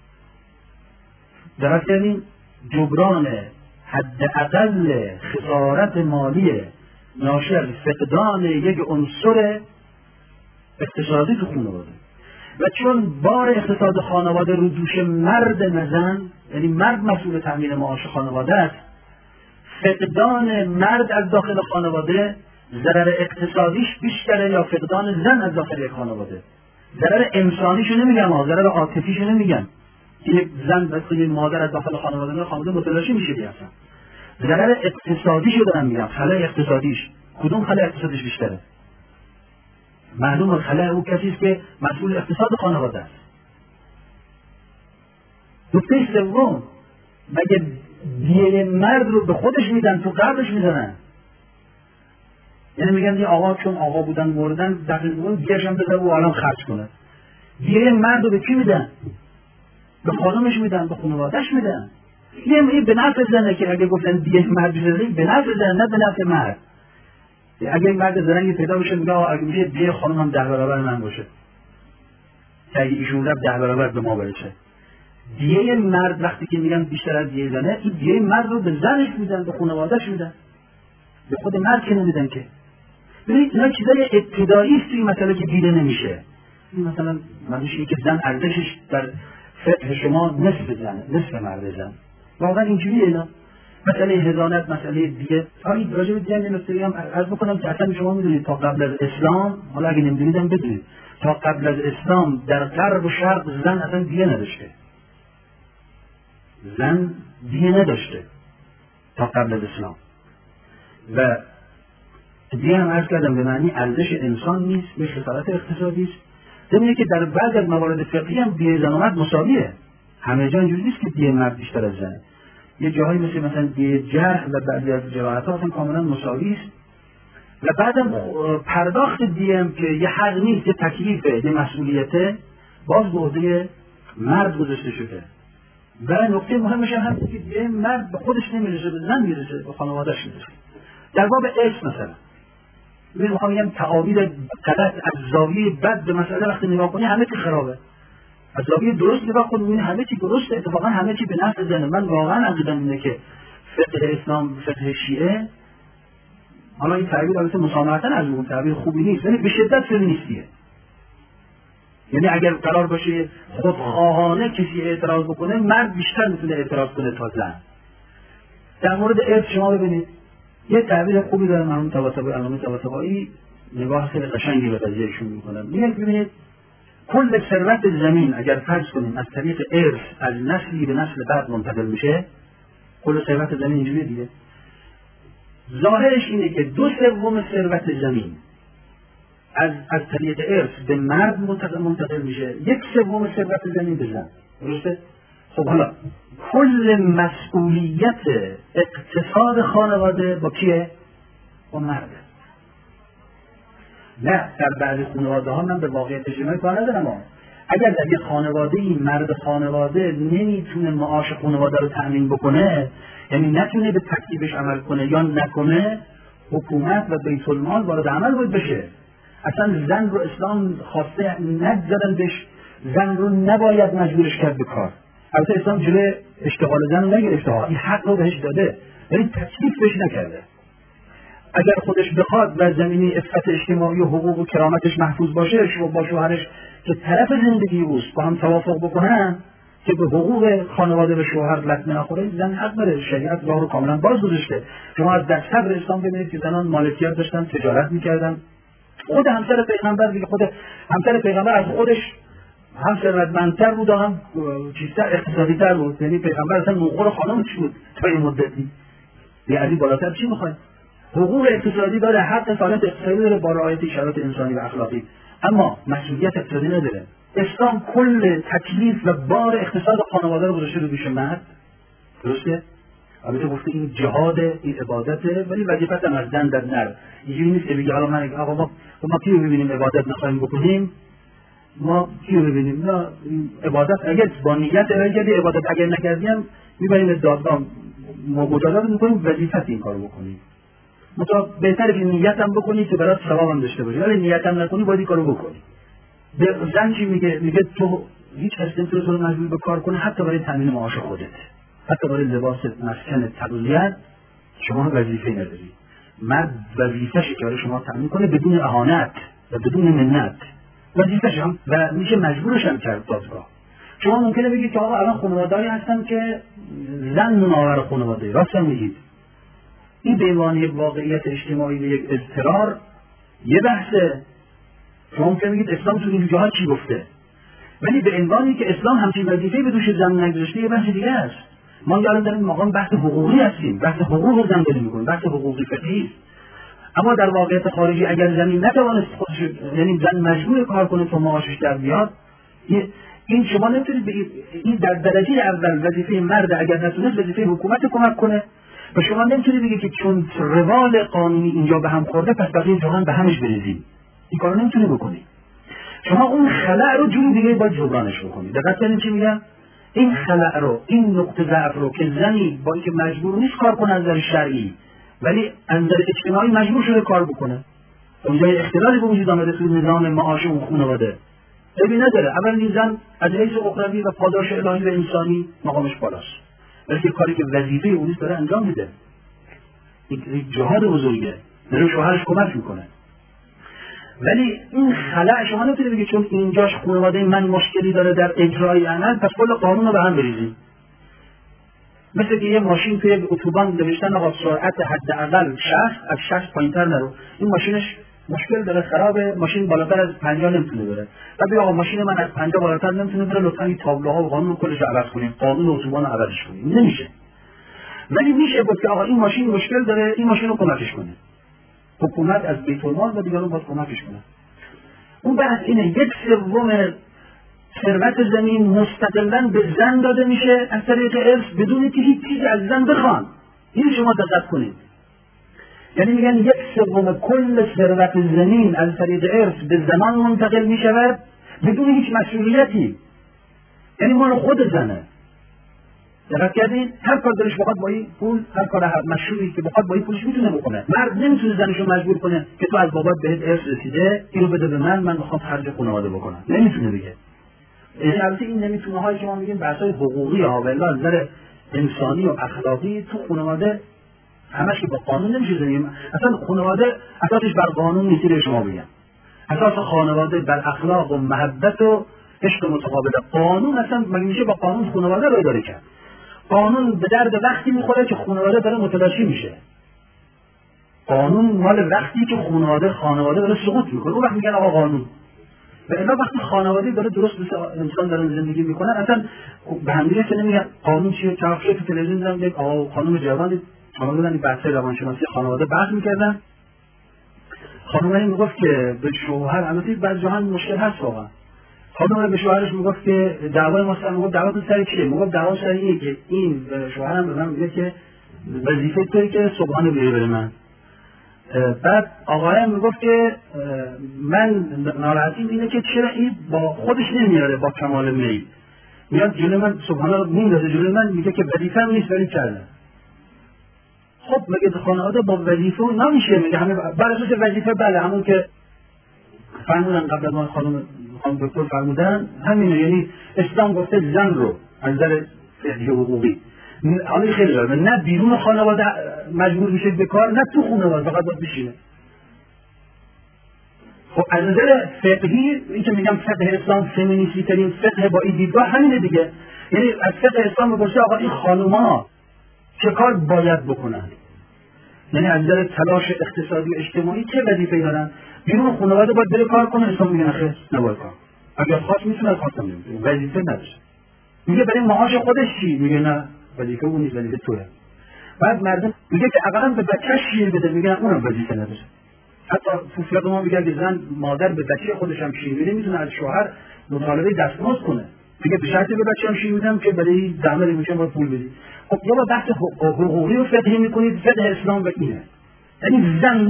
در این جبران حداقل خسارت مالی ناشی از فقدان یک عنصر اقتصادی تو خانواده، و چون بار اقتصاد خانواده رو دوش مرد نزن، یعنی مرد مسئول تامین معاش خانواده است، فقدان مرد از داخل خانواده ضرر اقتصادیش بیشتره یا فقدان زن از داخل یک خانواده. ضرر انسانیشو نمیگم، ضرر عاطفیشو نمیگم. یک زن مثل مادر از داخل خانواده متلاشی میشه دیگه. ضرر اقتصادیشو دارم میگم، خلای اقتصادیش. کدوم خلای اقتصادیش بیشتره؟ معلومه خلای او کسی است که مسئول اقتصاد خانواده است. نکته سوم، مگه دیه مرد رو به خودش میدن تو قبرش میزنن؟ یعنی میگن این آقا چون آقا بودن مردن دقیقاً دیه‌ش هم بذاره و الان خرج کنه. دیه مرد رو به کی میدن؟ به خانمش میدن، به خانواده‌اش میدن. یه به نفع زنه که اگه گفتن دیه مرد بذاره به نفع زن، نه به نفع مرد. اگه مرد زرنگی پیدا بشه میگه اگه میشه دیه خانم هم 10 برابر من باشه، که اگه ایشون رفت 10 برابر به ما برسه. دیه مرد وقتی که میگن بیشتر از دیه زنه، این دیه مرد رو به زنش میدن، به خانواده‌اش میدن، به خود مرد که نمیدن که. ببینید اینا چیزای ابتدایی است توی مسئله که دیده نمیشه. این مثلا معنیش اینه که زن ارزشش در فقه شما نصف مرد زن. واقعا اینجوریه اینا. مسئله حضانت، مسئله دیگه. آقای راجع به دیگه نکته هم عرض بکنم که اصلا شما میدونید تا قبل از اسلام، حالا اگه نمیدونید هم بدونید، تا قبل از اسلام در غرب و شرق زن اصلا دیگه نداشته. زن دیگه نداشته تا قبل از اسلام. و دیگه هم عرض کردم به معنی ارزش انسان نیست، به خسارت اقتصادی است. ضمن که در بعض از موارد فقهی هم دیه زن و مرد مساویه. همه جا اینجوری نیست که دیه مرد بیشتر از زنه. یه جاهایی مثلا دیه جرح و بعضی از جراحت‌ها اصلا کاملا مساوی است. و بعدم پرداخت دیه هم که یه حق نیست، یه تکلیفه، یه مسئولیته، باز به عهده مرد گذاشته شده. و نکته مهمش هم هست که دیگه مرد به خودش نمیرسه، به زن میرسه، به خانواده‌اش میرسه. در باب ارث مثلا من میخوام بگم تعابیر غلط از زاویه بد به مسئله وقتی نگاه کنی همه چی خرابه. از زاویه درست نگاه کنی ببینی همه چی درسته، اتفاقا همه چی به نفع زنه. من واقعا عقیده‌ام اینه که فقه اسلام، فقه شیعه، حالا این تعبیر البته مسامحتاً از اون تعبیر خوبی نیست، ولی به شدت فمینیستیه. یعنی اگر قرار باشه خودخواهانه کسی اعتراض بکنه، مرد بیشتر میتونه اعتراض کنه تا زن. در مورد ارث شما ببینید یه تعبیر خوبی داره مرحوم طباطبایی، نگاه خیلی قشنگی به قضیهشون میکنن. میگن ببینید کل ثروت زمین اگر فرض کنیم از طریق ارث از نسلی به نسل بعد منتقل میشه، کل ثروت زمین اینجوریه دیگه. ظاهرش اینه که 2/3 ثروت زمین از طریق ارث به مرد منتقل میشه، 1/3 ثروت زمین به زن. درسته؟ خب حالا کل مسئولیت اقتصاد خانواده با کیه؟ با مرده. نه در بعضی خانواده ها من به واقعیت اجتماعی کار ندارم. اگر در یه خانواده این مرد خانواده نمیتونه معاش خانواده رو تأمین بکنه، یعنی نتونه به تکلیفش عمل کنه یا نکنه، حکومت و بیت المال وارد عمل باید بشه. اصلا زن رو اسلام خواسته نگذارن بهش، زن رو نباید مجبورش کرد به کار. البته اسلام جلوی اشتغال زن رو نگرفته، این حق رو بهش داده ولی تکلیف بهش نکرده. اگر خودش بخواد و زمینه عفت اجتماعی و حقوق و کرامتش محفوظ باشه، با شوهرش که طرف زندگی اوست با هم توافق بکنن که به حقوق خانواده به شوهر لطمه نخوره، زن حق داره. شریعت راه رو کاملا باز گذاشته. شما از در صدر اسلام ببینید که زنان مالکیت داشتن، تجارت میکردن. خود همسر پیغمبر دیگه، خود همسر پیغمبر از خودش هم ثروتمندتر بود، هم چیزتر اقتصادی‌تر بود. یعنی پیغمبر اصلا نوخور خانمش بود تا این مدتی. یه علی بالاتر چی میخواد؟ حقوق اقتصادی داره، حق فعالیت اقتصادی داره با رعایت شرایط انسانی و اخلاقی، اما مسئولیت اقتصادی نداره. اسلام کل تکلیف و بار اقتصاد خانواده رو گذاشته رو دوش مرد. درسته؟ البته گفته این جهاد، این عبادته، ولی وظیفت هم از زن در نر. اینجوری نیست که بگی حالا من آقا ما کیو ببینیم عبادت نخواهیم بکنیم، ما کیو ببینیم؟ نه، عبادت اگر با نیت کردی، عبادت اگر نکردیم میبریم دادگاه، ما مجازات میکنیم، وظیفت این کارو بکنیم. بهتره که نیت هم بکنی که برات ثواب هم داشته باشی، ولی نیت هم نکنی باید این کارو بکنی. به زن چی میگه تو هیچ کس نمیتونه تو رو مجبور به کار کنه، حتی برای تامین معاش خودت، حتی برای لباس، مسکن، تغذیه شما وظیفه نداری. مرد وظیفه‌شه که شما تامین کنه بدون اهانت و بدون منت، وظیفه‌شه هم و میشه مجبورش هم کرد دادگاه. شما ممکنه بگید که آقا الان خانواده‌ای هستن که زن مناور خانواده، راست میگید. این به عنوان یک واقعیت اجتماعی و یک اضطرار یه بحثه. شما ممکنه بگید اسلام تو این جاها چی گفته، ولی به عنوانی که اسلام همچین وظیفه‌ای به دوش زن نگذاشته یه بحث دیگه است. ما الان در این مقام بحث حقوقی هستیم، بحث حقوق زن داریم می‌کنیم، بحث حقوقی فقهی است. اما در واقعیت خارجی اگر زمین نتوانست خودش، یعنی زن مجبور کار کنه تا معاشش در بیاد، این شما نمیتونید بگید این در درجه اول وظیفه مرد، اگر نتونست وظیفه حکومت کمک کنه، و شما نمیتونید بگید که چون روال قانونی اینجا به هم خورده پس بقیه جهان به همش بریزیم. این کارو نمیتونی بکنی. شما اون خلأ رو جوری دیگه باید جبرانش بکنید. دقت کنید چی میگم؟ این خلأ رو، این نقطه ضعف رو که زنی با اینکه مجبور نیست کار کنه از نظر شرعی، ولی از نظر اجتماعی مجبور شده کار بکنه، اونجا اختلالی به وجود آمده توی نظام معاش اون خانواده، عیبی نداره. اول این زن از حیث اخروی و پاداش الهی و انسانی مقامش بالاست، بلکه کاری که وظیفه اون داره انجام میده. این جهاد بزرگه، داره شوهرش کمک میکنه. ولی این خلأ شما نمیتونید بگید چون اینجاش خانواده من مشکلی داره در اجرای عمل پس کل قانون رو به هم بریزید. مثل که یه ماشین توی اتوبان نوشتن آقا سرعت حداقل 60، از 60 پایینتر نرو. این ماشینش مشکل داره، خرابه، ماشین بالاتر از 50 نمیتونه بره. بعد آقا ماشین من از 50 بالاتر نمیتونه بره، لطفا این تابلوها و قانون کلش رو عوض کنیم، قانون اتوبان رو عوضش کنیم. نمیشه. ولی میشه گفت که آقا این ماشین مشکل داره، این ماشین رو کمکش کنه. حکومت از بیت المال و دیگران باید کمکش کنه. اون بحث اینه 1/3 ثروت زمین مستقلاً به زن داده میشه از طریق ارث بدون که هیچ چیزی از زن بخوان. این شما دقت کنید. یعنی میگن 1/3 کل ثروت زمین از طریق ارث به زنان منتقل میشود بدون هیچ مسئولیتی. یعنی مال خود زنه. دقت کردین؟ هر کار دلش بخواد با این پول، هر کار مشروعی که بخواد با این پولش میتونه بکنه. مرد نمیتونه زنشو مجبور کنه که تو از بابات بهت ارث رسیده، اینو بده به من میخوام خرج خانواده بکنم. نمیتونه دیگه. البته این نمیتونه هایی که ما میگیم بحث‌های حقوقی ها، ولی از نظر انسانی و اخلاقی تو خانواده همش که با قانون نمیشه زندگی. اصلا خانواده اساسش بر قانون نیست. شما بگم اساس خانواده بر اخلاق و محبت و عشق متقابل. قانون اصلا مگه میشه با قانون خانواده رو اداره کرد؟ قانون به درد وقتی میخوره که خانواده داره متلاشی میشه. قانون مال وقتی که خانواده داره سقوط میکنه، اون وقت میگن آقا قانون. و الا وقتی خانواده داره درست مثل انسان داره زندگی میکنه، اصلا به هم دیگه نمیگن قانون چیه. طرف تو تلویزیون دیدم یک آقا خانم جوان شما بودن بحث روانشناسی خانواده بحث میکردن. خانم میگفت که به شوهر، البته بعضی جاها مشکل هست واقعا، خانم به شوهرش میگفت که دعوای ما سر، میگفت دعواتون سر چیه؟ میگفت دعوا سر اینه که این شوهرم به من میگه که وظیفه توئه که صبحانه بیاری بده من. بعد آقایم میگفت که من ناراحتیم اینه که چرا این با خودش نمیاره با کمال میل، میاد جلوی من صبحانه رو میندازه جلوی من، میگه که وظیفه‌م نیست ولی کرده. خب مگه خانواده با وظیفه نمیشه؟ میگه همه بر اساس وظیفه بله، همون که فرمودن قبل از ما خانم دکتر فرمودن همینه. یعنی اسلام گفته زن رو از نظر فقهی حقوقی حالا خیلی جالبه، نه بیرون خانواده مجبور میشه به کار، نه تو خانواده فقط باید بشینه. خب از نظر فقهی این که میگم فقه اسلام فمینیستی ترین فقه با این دیدگاه همینه دیگه. یعنی از فقه اسلام بپرسه آقا این خانوما چه کار باید بکنن؟ یعنی از نظر تلاش اقتصادی و اجتماعی چه وظیفه‌ای دارن؟ بیرون خانواده باید بره کار کنه، اسلام میگه خیر نباید کار. اگر خواست میتونه، خواست نمیتونه، وظیفه نداره. میگه برای معاش خودش چی؟ میگه نه وظیفه اون نیست، وظیفه توئه. بعد مردم میگه که اقلا به بچه‌ش شیر بده، میگن اونم وظیفه نداره. حتی فوفیات ما میگه که زن مادر به بچه خودش هم شیر میده، میتونه از شوهر مطالبه دستمزد کنه. میگه به شرطی به بچه‌ام شیر میدم که برای زحمت میشه باید پول بدی. خب یا بحث حقوقی رو فقهی میکنید، فقه اسلام به اینه. یعنی زن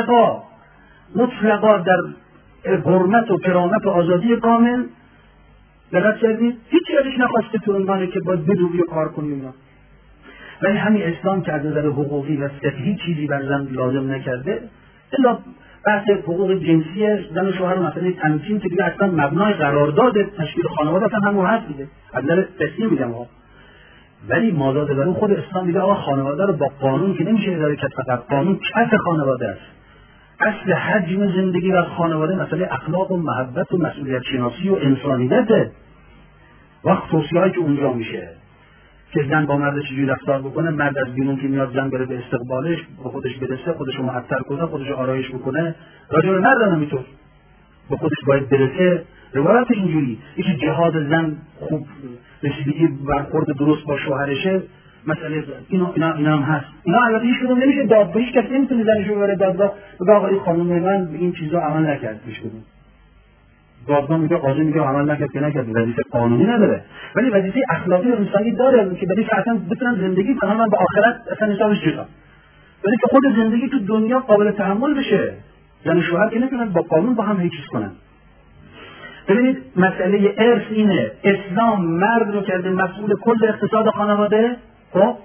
مطلقا در حرمت و کرامت و آزادی کامل دقت کردید، هیچ یادش نخواسته تو عنوانه که باید بدوی و کار کنیم اینا. ولی همین اسلام که از نظر حقوقی و فقهی چیزی بر زن لازم نکرده، الا بحث حقوق جنسی زن و شوهر و مسئله تمکین که دیگه اصلا مبنای قرارداد تشکیل خانواده اصلا همون هست دیگه. از نظر فقهی میگم ها. ولی مازاد برون خود اسلام میگه آقا خانواده رو با قانون که نمیشه اداره کرد، فقط قانون کف خانواده است. اصل حجم زندگی در خانواده مسئله اخلاق و محبت و مسئولیت شناسی و انسانیته. وقت توصیه‌ای که اونجا میشه که زن با مرد چجوری رفتار بکنه، مرد از بیرون که میاد زن بره به استقبالش، با خودش برسه، خودش رو معطر کنه، خودش رو آرایش بکنه. راجع به مرد هم اینطور با خودش باید برسه. روایت اینجوری یکی جهاد زن خوب رسیدگی برخورد درست با شوهرشه، مسئله اینا هم هست. اینا البته هیچ کدوم نمیشه داد به هیچ کسی، نمیتونه زنش رو ببره دادگاه بگه آقا این خانم من این چیزا عمل نکرد. هیچ کدوم دادگاه میگه، قاضی میگه عمل نکرد که نکرد، وظیفه قانونی نداره، ولی وظیفه اخلاقی و انسانی داره که برای اصلا بتونن زندگی کنن و با آخرت اصلا حسابش جدا. ولی که خود زندگی تو دنیا قابل تحمل بشه، زن و شوهر که نمیتونن با قانون با هم هیچ چیز کنن. ببینید مسئله ارث اینه، اسلام مرد رو کرده مسئول کل اقتصاد خانواده، خب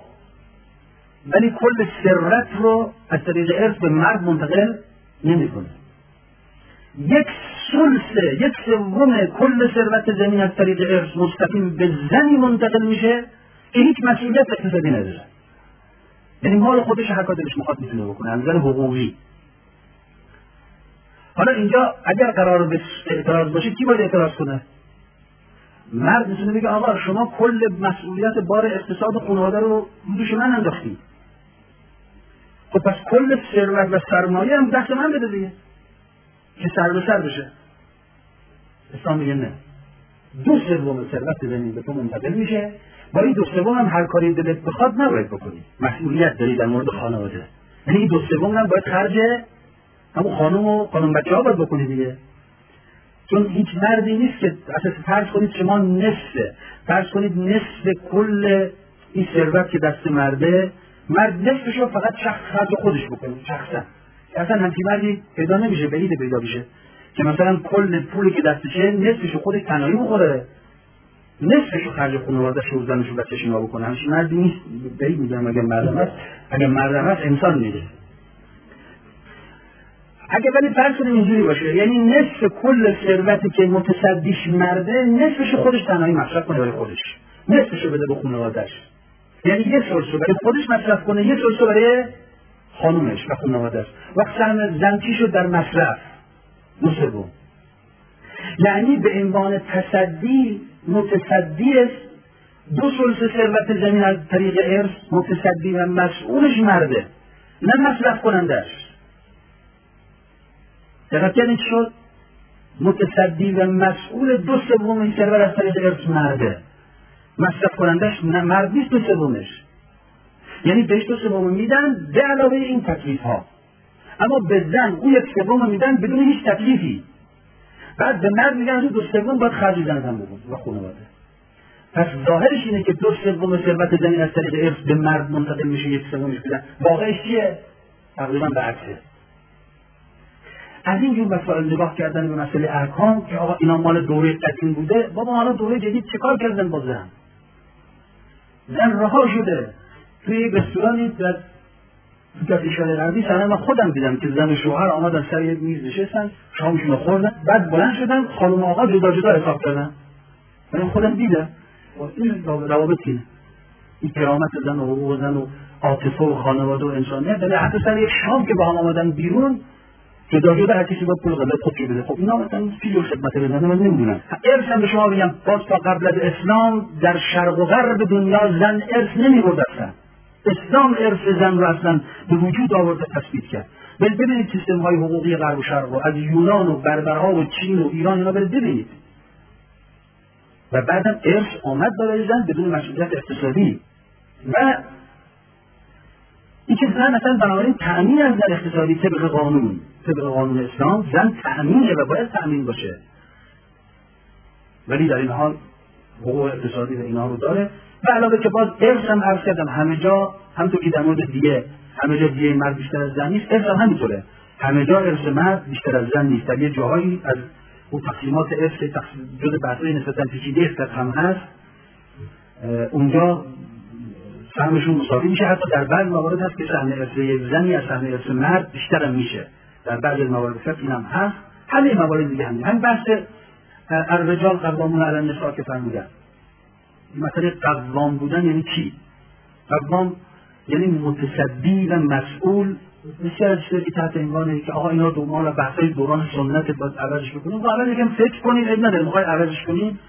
ولی کل ثروت رو از طریق ارث به مرد منتقل نمیکنه. یک سوم کل ثروت زمین از طریق ارث مستقیم به زنی منتقل میشه که هیچ مسئولیت اقتصادی نداره. یعنی مال خودش هر کار دلش میخواد میتونه بکنه از نظر حقوقی. حالا اینجا اگر قرار به اعتراض باشه کی باید اعتراض کنه؟ مرد میتونه بگه آقا شما کل مسئولیت بار اقتصاد خانواده رو دوش من انداختی. خب پس کل ثروت و سرمایه هم دست من بده دیگه که سر به سر بشه. اسلام میگه نه، 2/3 ثروت زمین به تو منتقل میشه، با این 2/3 هم هر کاری دلت بخواد نباید بکنی، مسئولیت داری در مورد خانواده. یعنی این 2/3 هم باید خرج همون خانم بچه ها باید بکنی دیگه. چون هیچ مردی نیست که اساس فرض کنید شما فرض کنید نصف کل این ثروت که دست مرده، مرد نصفشو فقط شخص خرج خودش بکنه شخصا. اصلا همچین مردی پیدا نمیشه، بعیده پیدا بشه که مثلا کل پولی که دستشه نصفشو خودش تنهایی بخوره. نصفشو خرج خانواده‌اش و زنش و بچه‌ش اینا بکنه. همچین مردی نیست. بعید می‌دونم اگه مردم هست، اگه مردم هست انسان میده. اگه ولی فرض کنیم اینجوری باشه، یعنی نصف کل ثروتی که متصدیش مرده، نصفشو خودش تنهایی مصرف کنه برای خودش، نصفشو بده به خانواده‌اش. یعنی یه ثلثو برای خودش مصرف کنه، یه ثلثو برای خانومش و خانواده‌اش. وقت زنکی شد در مصرف، دو سوم. یعنی به عنوان تصدی متصدی است، دو ثلث ثروت زمین از طریق ارث متصدی و مسئولش مرده، نه مصرف کنندش. دقیق کردین چی شد؟ متصدی و مسئول دو سوم این ثروت از طریق ارث مرده، مصرف کنندش نه، مرد نیست دو سومش. یعنی بهش دو سوم میدن به علاوه این تکلیف ها، اما به زن اون یک سوم میدن بدون هیچ تکلیفی. بعد به مرد میگن دو سوم باید خرج زن بکن و خانواده. پس ظاهرش اینه که دو سوم ثروت زمین از طریق ارث به مرد منتقل میشه، یک سومش بدن. واقعش چیه؟ تقریبا برعکسه. از این جور مسائل نگاه کردن به مسئله احکام که آقا اینا مال دوره قدیم بوده، بابا حالا دوره جدید چیکار کردن با زن؟ زن رها شده. توی یک رستورانی در کشور غربی من خودم دیدم که زن و شوهر آمدن سر یک میز نشستن، شامشون رو خوردن، بعد بلند شدن خانم آقا جدا جدا حساب کردن. من خودم دیدم. این روابط اینه، این کرامت زن و حقوق زن و عاطفه و خانواده و انسانیت. ولی حتی سر یک شام که با هم آمدن بیرون جدا جدا هر کسی باید پول قبل خودش بده. خب اینا مثلا چی جور خدمت بزنه من نمیدونم. ارث هم به شما بگم، باز تا قبل از اسلام در شرق و غرب دنیا زن ارث نمی‌برد اصلا. اسلام ارث زن رو اصلا به وجود آورده، تثبیت کرد. ببینید سیستم های حقوقی غرب و شرق و از یونان و بربرها و چین و ایران اینا برید ببینید. و بعدم ارث آمد برای زن بدون مسئولیت اقتصادی. و این که زن مثلا بنابراین تأمین از زن اقتصادی طبق قانون اسلام زن تأمینه و باید تأمین باشه. ولی در این حال حقوق اقتصادی و اینها رو داره. و علاوه که باز ارث هم عرض کردم همه جا همونطور که در مورد دیه همه جا دیه مرد بیشتر از زن نیست، ارث هم همینطوره. همه جا ارث مرد بیشتر از زن نیست. در یه جاهایی از اون تقسیمات ارث که جز بحث‌های نسبتاً پیچیده هم هست، اونجا سهمشون مساوی میشه. حتی در بعض موارد هست که سهم ارث یک زنی از سهم ارث مرد بیشتر هم میشه. در بعضی موارد این هم هست. همه موارد دیگه هم بحث الرجال قوامون علی النساء که فرمودن. مثلا قوام بودن یعنی چی؟ قوام یعنی متصدی و مسئول. بسیار از چیزی تحت عنوانه که آقا اینا مال بحثای دوران سنت باید عوضش بکنیم. و اول یکم فکر کنیم، عیب نداره میخوای عوضش کنیم،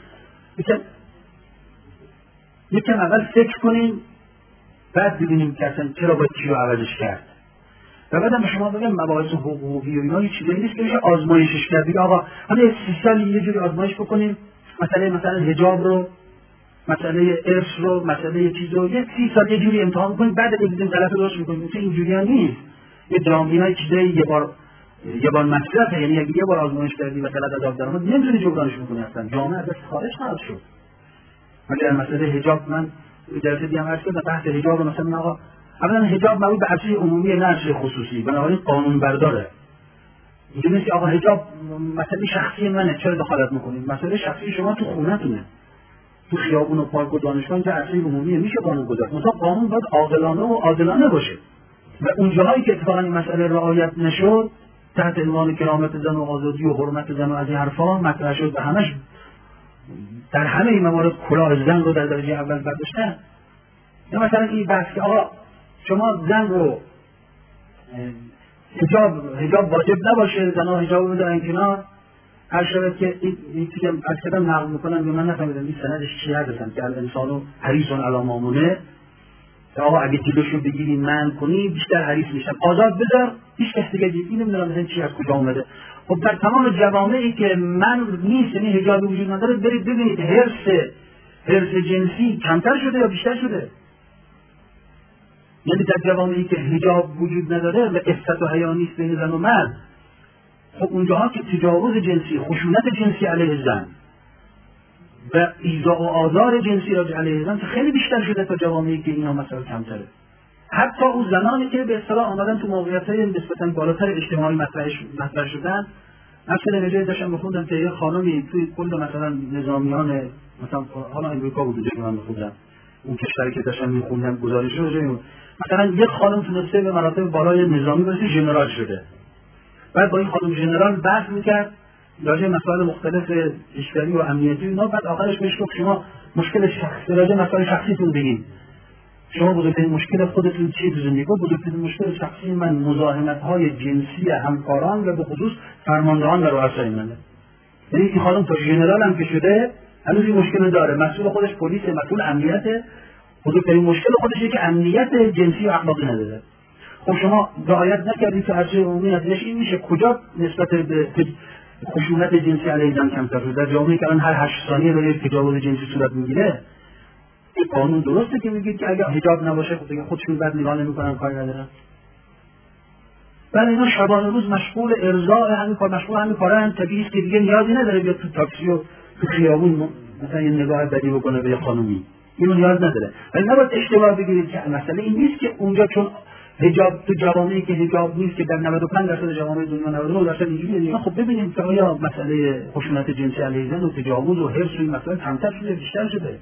یکم اول فکر کنیم، بعد ببینیم که اصلا چرا باید چی رو عوضش کرد. و بعدم به شما بگم مباحث حقوقی و اینا چیزایی نیست که بشه آزمایشش کرد. دیگه آقا حالا 30 سال یه جوری آزمایش بکنیم، مثلا حجاب رو، مسئله ارث رو، مسئله چیز رو یه 30 سال یه جوری امتحان کنیم، بعد دیدیم غلط درست می‌کنیم. این جوری هم نیست. یه جامعه چیزایی یه بار مصرفه، یعنی اگه یه بار آزمایش کردی و غلط از آب درآمد نمی‌تونی جبرانش بکنی، اصلا جامعه ازش خارج خواهد شد. مثلا مسئله حجاب من جلسه دیگه عرض کردم، بحث حجاب مثلا آقا اولا حجاب مربوط به عرصه عمومی نه عرصه خصوصی، بنابراین قانون برداره. اینجوری نیست آقا حجاب مسئله شخصی منه چرا دخالت می‌کنید؟ مسئله شخصی شما تو خونه‌تونه، تو خیابون و پارک و دانشگاه اینجا عرصه عمومی میشه قانون گذاشت. مثلا قانون باید عاقلانه و عادلانه باشه. و اون جاهایی که اتفاقا این مسئله رعایت نشد، تحت عنوان کرامت زن و آزادی و حرمت زن و از این حرفا مطرح شد و همش در همه این موارد کلاه زن رو در درجه اول برداشتن. یا مثلا این بحث که آقا شما زن رو حجاب واجب نباشه، زنها حجاب رو بذارن کنار. هر شبه که این که از کدام نقل میکنن به من نفهمیدم این سندش چی هستن که الانسانو حریصون علی ما مونه، که آقا اگه جلوشو بگیری من کنی بیشتر حریص میشن، آزاد بذار هیچ کس دیگه دیگه نمیدونم مثلا چی از کجا اومده. خب در تمام جوامعی که من نیست یعنی حجاب وجود نداره، برید ببینید حرص جنسی کمتر شده یا بیشتر شده. یعنی در جوامعی که حجاب وجود نداره و عفت و حیا نیست بین زن و مرد، خب اونجاها که تجاوز جنسی، خشونت جنسی علیه زن و ایذا و آزار جنسی را علیه زن خیلی بیشتر شده تا جوامعی که اینا مثلا کمتره. حتی اون زنانی که به اصطلاح آمدن تو موقعیت‌های نسبتاً بالاتر اجتماعی مطرح شدن، مثلا یه جایی داشتم می‌خوندم که یه خانمی توی کل مثلا نظامیان مثلا حالا امریکا بود که من می‌خوندم اون کشوری که داشتم می‌خوندم گزارش رو مثلا یه خانم تونسته به مراتب بالای نظامی برسه، ژنرال شده. بعد با این خانم ژنرال بحث می‌کرد راجع به مسائل مختلف کشوری و امنیتی اینا. بعد آخرش بهش گفت شما مشکل شخصی راجع به مسائل شخصیتون بگین. شما بزرگترین مشکل خودتون چیه تو زندگی؟ بزرگترین مشکل شخصی من مزاحمت‌های جنسی همکاران و به خصوص فرماندهان و رؤسای منه. یعنی این خانم تا ژنرال هم که شده هنوز این مشکل داره. مسئول خودش پلیس، مسئول امنیت. بزرگترین مشکل خودشه که امنیت جنسی و اخلاقی نداره. خب شما رعایت نکردید تو عرصه عمومی، نتیجهش این میشه کجا نسبت به خشونت جنسی علیه زن کمتر شده؟ در جامعه‌ای که الان هر 8 ثانیه داره تجاوز جنسی صورت میگیره. این قانون درسته که میگید که اگر حجاب نباشه خب دیگه خودشون بد نگاه نمی‌کنن، کاری ندارن. ولی اینا شبانه روز مشغول ارضاء همین کار، مشغول همین کارن. طبیعی است که دیگه نیازی نداره بیاد تو تاکسی و تو خیابون مثلا یه نگاه بدی بکنه به یه خانومی. اینو نیاز نداره. ولی نباید اشتباه بگیرید که مسئله این نیست که اونجا چون حجاب تو جوامعی که حجاب نیست که در 95% جوامع دنیا 99% اینجوریه. خب ببینیم که آیا مسئله خشونت جنسی علیه زن و تجاوز و حرص و این مسائل کمتر شده بیشتر شده؟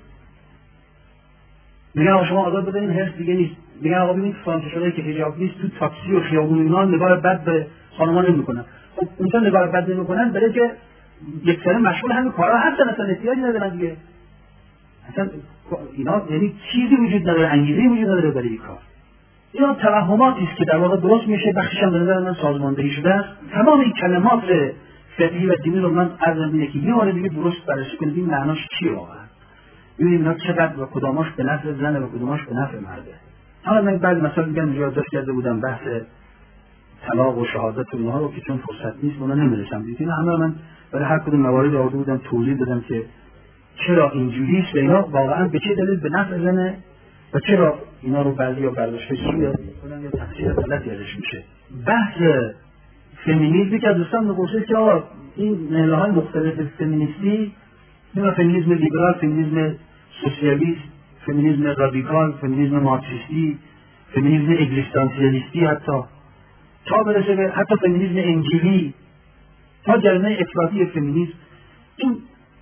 میگن شما آزاد بدین حرص دیگه نیست. میگن آقا ببینید فرانسه که حجاب نیست تو تاکسی و خیابون اینا نگاه بد به خانم‌ها نمی‌کنن. خب اونجا نگاه بد نمی‌کنن برای که یک سری مشغول همین کارا هستن، اصلا احتیاجی ندارن دیگه. اصلا اینا یعنی چیزی وجود نداره، انگیزه‌ای وجود نداره برای این کار. اینا توهماتی است که در واقع درست میشه، بخشش هم به نظر من سازماندهی شده است. تمام این کلمات فقهی و دینی رو من عرض می‌کنم که یه بار دیگه درست بررسی کنید این معناش چیه واقعا. ببینیم اینا چقدر و کداماش به نفع زنه و کداماش به نفع مرده. حالا من بعد مثلا میگم یادداشت کرده بودم بحث طلاق و شهادت و اینها رو که چون فرصت نیست اونا نمی‌رسم. دیدین همه من برای هر کدوم موارد آورده بودم توضیح دادم که چرا اینجوری است و اینا واقعا به چه دلیل به نفع زنه و چرا اینا رو بعضیا برداشته سوی کنن یا تفسیر غلطی ازش میشه. بحث فمینیسم که دوستان میگفتن که آقا این نهادهای مختلف فمینیستی، این فمینیسم لیبرال، فمینیسم سوسیالیست، فمینیسم رادیکال، فمینیسم مارکسیستی، فمینیسم اگزیستانسیالیستی، تا برسه به حتی فمینیسم انجیلی، تا جریان‌های افراطی فمینیسم، این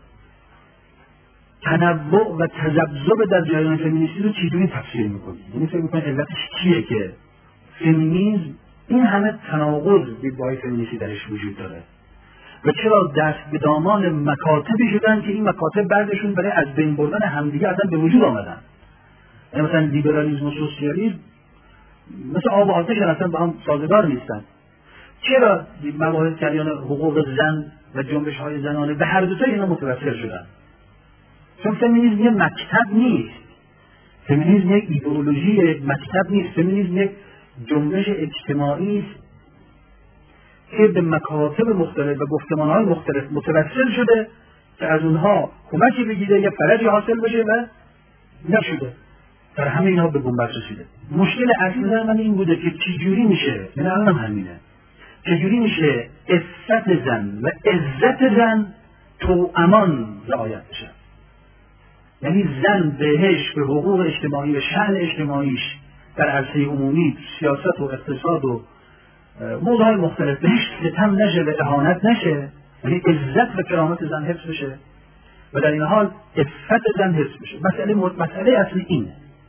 تنوع و تذبذب در جریان فمینیستی رو چجوری تفسیر میکنید؟ یعنی فکر میکنید علتش چیه که فمینیسم این همه تناقض دیدگاه‌های فمینیستی درش وجود داره و چرا دست به دامان مکاتبی شدن که این مکاتب بعدشون برای از بین بردن همدیگه اصلا به وجود آمدن؟ یعنی مثلا لیبرالیسم و سوسیالیسم مثل آب و آتش اصلا با هم سازگار نیستن. چرا مباحث جریان حقوق زن و جنبش‌های زنانه به هر دو تا اینا متوسل شدن؟ چون فمینیسم یک مکتب نیست. فمینیسم یک ایدئولوژی، یک مکتب نیست. فمینیسم یک جنبش اجتماعی است که به مکاتب مختلف و گفتمان‌های مختلف متوسل شده که از اونها کمکی بگیره، یک فرجی حاصل بشه و نشده. در همه اینها به بنبست رسیده. مشکل اصلی من این بوده که چجوری میشه، من الان همینه، چجوری میشه عفت زن و عزت زن توامان رعایت بشه. یعنی زن بهش به حقوق اجتماعی و شأن اجتماعیش در عرصه عمومی، سیاست و اقتصاد و موضوعات مختلف بهش ستم نشه و اهانت نشه، یعنی عزت و کرامت زن حفظ بشه و در این حال عفت زن حفظ بشه. مسئله اصلی اینه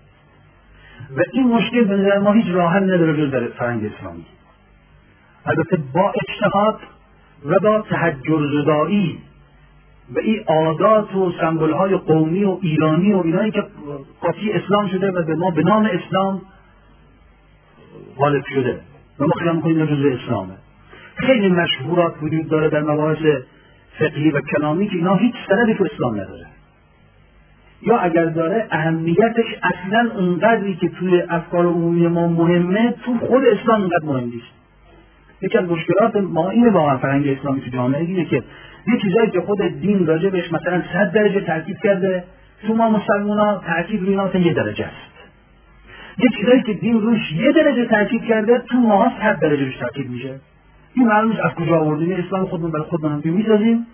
و این مشکل به نظر ما هیچ راه حل نداره جز در فرهنگ اسلامی. البته با اجتهاد و با تحجر زدایی و این عادات و سمبول‌های قومی و ایرانی و اینایی که قاطی اسلام شده و به ما به نام اسلام غالب شده و ما خیال می‌کنیم جزء اسلامه. خیلی مشهورات وجود داره در مباحث فقهی و کلامی که اینا هیچ سندی تو اسلام نداره، یا اگر داره اهمیتش اصلا اونقدری که توی افکار عمومی ما مهمه تو خود اسلام اونقدر مهم نیست. یکی از مشکلات ما اینه واقعا فرهنگ اسلامی تو جامعه اینه که یه چیزایی که خود دین راجع بهش مثلا 100 درجه تاکید کرده، تو ما مسلمان‌ها تاکید روی اینا 1 درجه است. یه چیزایی که دین روش 1 درجه تاکید کرده، تو ما 100 درجه روش تاکید میشه. این معلومه از کجا آوردیم اسلام خودمون برای خودمون هم میسازیم.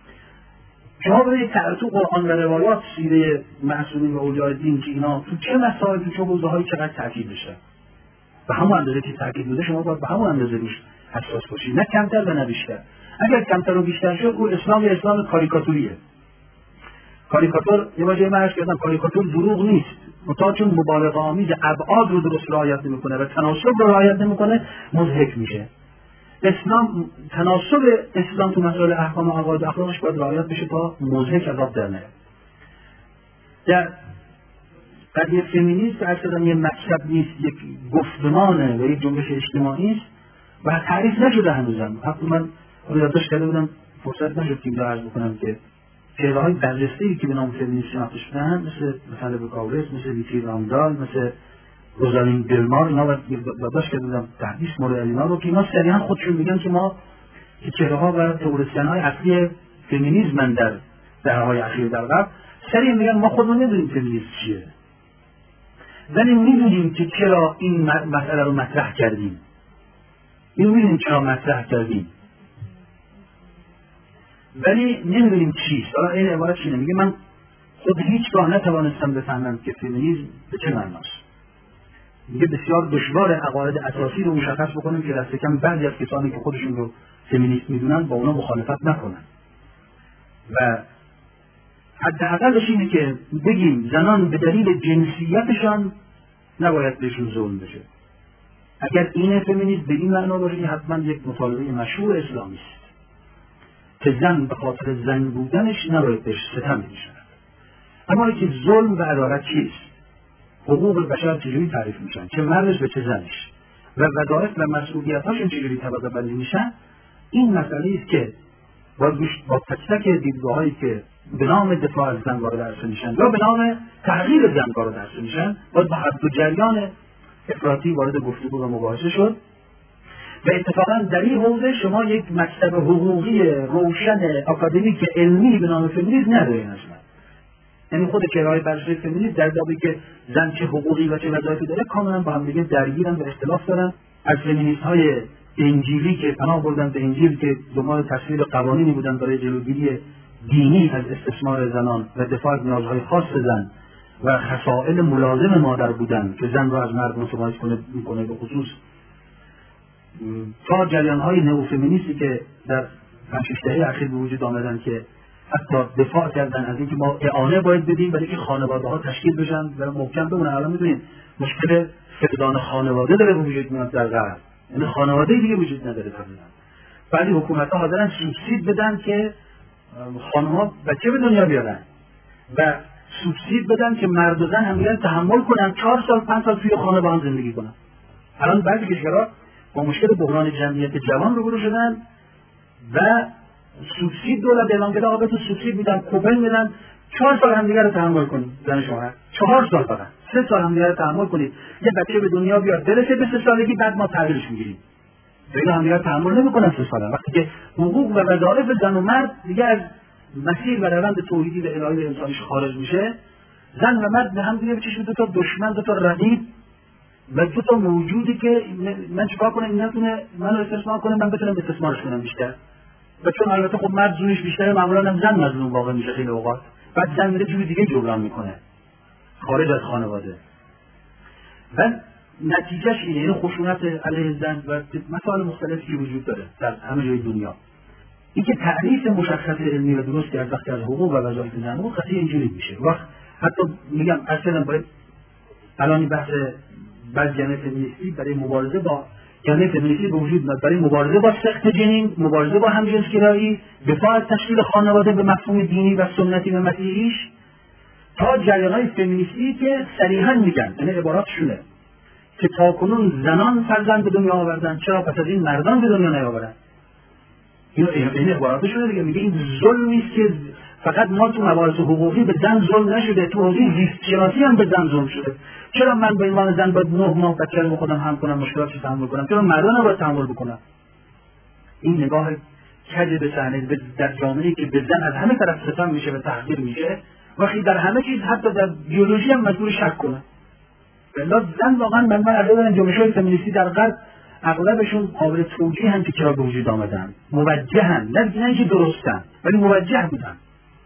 شما ببینید تو قرآن و روایات سیره معصومین و اولیاء دین که اینا تو چه مسائل تو چه حوزه‌هایی چقدر تاکید بشه. به همون اندازه که تاکید بوده شما باید به همون اندازه روش حساس باشید، نه کمتر و نه بیشتر. اگر کمتر و بیشتر شد او اسلام یه اسلام کاریکاتوریه. کاریکاتور یه واژه من عرض کردم، کاریکاتور دروغ نیست، منتها چون مبالغه آمیز ابعاد رو درست رعایت نمیکنه و تناسب رو رعایت نمیکنه مضحک میشه. اسلام تناسب اسلام تو مسائل احکام و عقاید و اخلاقش باید رعایت بشه تا مضحک از آب در نیاد. در قضیه فمینیسم که اصلا یه مکتب نیست، یک گفتمانه و یک جنبش اجتماعی است و تعریف نشده هنوزم. حتی من یادداشت کرده بودم فرصت نشد که اینجا عرض بکنم که چهره‌های برجسته‌ای که به نام فمینیست شناخته شدن مثل بکاورس، مثل ویتی راندال، مثل روزالین دلمار، اینا یادداشت کرده بودم تحدیث مورد اینا رو که اینا صریحا خودشون میگن که ما که چهره‌ها و تئوریسین‌های اصلی فمینیسم در دهه‌های اخیر در غرب صریحا میگن ما خودمون نمی‌دونیم فمینیسم چیه، ولی می‌دونیم که چرا این مسئله رو مطرح کردیم. می‌دونیم چرا مطرح کردیم، ولی نمی‌دونیم چیست. حالا این عبارت چیه؟ میگه من خود هیچگاه نتوانستم بفهمم که فمینیسم به چه معناست. میگه بسیار دشوار عقاید اساسی رو مشخص بکنیم که دست کم بعضی از کسانی که خودشون رو فمینیست میدونن با اونا مخالفت نکنن. و حداقلش اینه که بگیم زنان به دلیل جنسیتشان نباید بهشون ظلم بشه. اگر این فمینیسم به این معنا باشه حتما یک مطالبه مشهور اسلامی است که زن به خاطر زن بودنش نباید بهش ستم بشه. اما اینکه ظلم و عدالت چیست؟ حقوق بشر چجوری تعریف میشن؟ چه مردش به چه زنش؟ و وظایف و مسئولیت‌هاشون چجوری طبقه بندی میشن؟ این مسئله است که با تک تک دیدگاه‌هایی که به نام دفاع از زن وارد عرصه میشن یا به نام تغییر زن وارد عرصه میشن، باید با هر دو جریان افراطی وارد گفتگو و مباحثه شد. و اتفاقا در این حوزه شما یک مکتب حقوقی روشن آکادمیک علمی به نام فمینیسم ندارین اصلا. یعنی خود چهره‌های برجسته فمینیسم در بابی که زن چه حقوقی و چه وظایفی داره کاملا با هم دیگه درگیرن و اختلاف دارن. از فمینیست‌های انجیلی که پناه بردن به انجیل که دنبال تصویب قوانینی بودن برای جلوگیری دینی از استثمار زنان و دفاع از نیازهای خاص زن و خصائل ملازم مادر بودن که زن را از مرد متمایز میکنه به خصوص، تا جریان‌های نئوفمینیستی که در 5-6 دهه اخیر به وجود آمدن که حتی دفاع کردن از اینکه ما اعانه باید بدیم برای که خانواده‌ها تشکیل بشن و محکم بمونن. الان می‌دونید مشکل فقدان خانواده داره به وجود میاد در غرب، یعنی خانواده دیگه وجود نداره تقریبا. بعضی حکومت‌ها حاضرن سوبسید بدن که خانم‌ها بچه به دنیا بیارن و سوبسید بدن که مرد و زن همدیگر تحمل کنن 4 سال 5 سال توی خانه با هم زندگی کنن. الان بعضی کشورها با مشکل بحران جمعیت جوان روبرو شدن و سوبسید دولت اعلام کرده آقا تو سوبسید میدن، کوپن میدن، 4 سال همدیگر رو تحمل کنید. زن شوهر 4 سال فقط 3 سال همدیگر رو تحمل کنید، یه بچه به دنیا بیاد برسه به 3 سالگی بعد ما تغییرش میگیریم. دیگه همدیگر تحمل نمیکنن 3 سال. وقتی که حقوق و وظایف زن و مرد دیگه از مسیر و روند توحیدی و الهی انسانیش خارج میشه، زن و مرد به هم دیگه به چشم دو تا دشمن، دو تا رقیب و دو تا موجودی که من چیکار کنم این نتونه منو استثمار کنه، من بتونم استثمارش کنم بیشتر. و چون البته خب مرد زورش بیشتره معمولا هم زن مظلوم واقع میشه خیلی اوقات، بعد زن میره جوری دیگه جبران میکنه خارج از خانواده و نتیجهش اینه، یعنی خشونت علیه زن و مسائل مختلفی که وجود داره در همه جای دنیا. این که تعریف مشخص علمی و درستی از وقتی از حقوق و وظایف زن و قضیه اینجوری میشه. وقت حتی میگم اصلا باید الان بحث بعض جنبه فمینیستی برای مبارزه با جنبه فمینیستی به وجود میاد، برای مبارزه با سخت جنین، مبارزه با همجنسگرایی، دفاع از تشکیل خانواده به مفهوم دینی و سنتی و مسیحیش، تا جریان‌های فمینیستی که صریحاً میگن، یعنی عباراتشونه که تاکنون زنان فرزند به دنیا آوردن، چرا پس از این مردان به دنیا نیاوردن؟ این عباراتشونه دیگه. میگه این ظلمی است که فقط ما تو مباحث حقوقی به زن ظلم نشده، تو حوزه زیست شناسی هم به زن ظلم شده. چرا من به عنوان زن باید 9 ماه بچه رو خودم هم کنم، مشکلاتش تحمل کنم؟ چرا مردان نباید تحمل بکنن؟ این نگاه کج به صحنه در جامعه‌ای که به زن از همه طرف ستم میشه و تحقیر میشه، وقتی در همه چیز حتی در بیولوژی هم مجبور شک کنه. بلا زن واقعا من علاوه جنبش‌های فمینیستی در غرب اغلبشون قابل توجیه هم که چرا به وجود آمدن، موجهن، نه اینکه درستن ولی موجه بودن.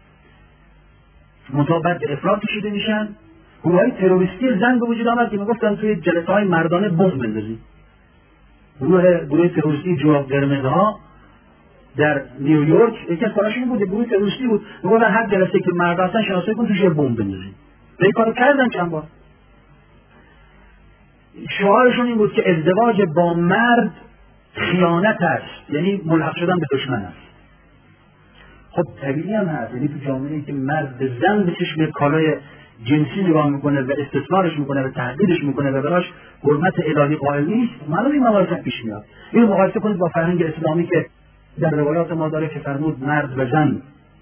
مطابق به افراط کشیده میشن. گروه‌های تروریستی زن به وجود آمد که میگفتن توی جلسه‌های مردانه بمب بندازید. گروه تروریستی جوراب قرمزها در نیویورک یکی از کاراشون بود، گروه تروریستی بود، میگفتن هر جلسه که مرد هستن شناسایی کن توش یه بمب بندازید. این کارو کردن چند بار. شعارشون این بود که ازدواج با مرد خیانت است، یعنی ملحق شدن به دشمن است. خب طبیعی هم هست، یعنی تو جامعه‌ای که مرد به زن به چشم کالای جنسی نگاه میکنه و استثمارش میکنه و تهدیدش میکنه و براش حرمت الهی قائل نیست، معلومه این موارد پیش میاد. اینو مقایسه کنید با فرهنگ اسلامی که در روایات ما داره که فرمود مرد و زن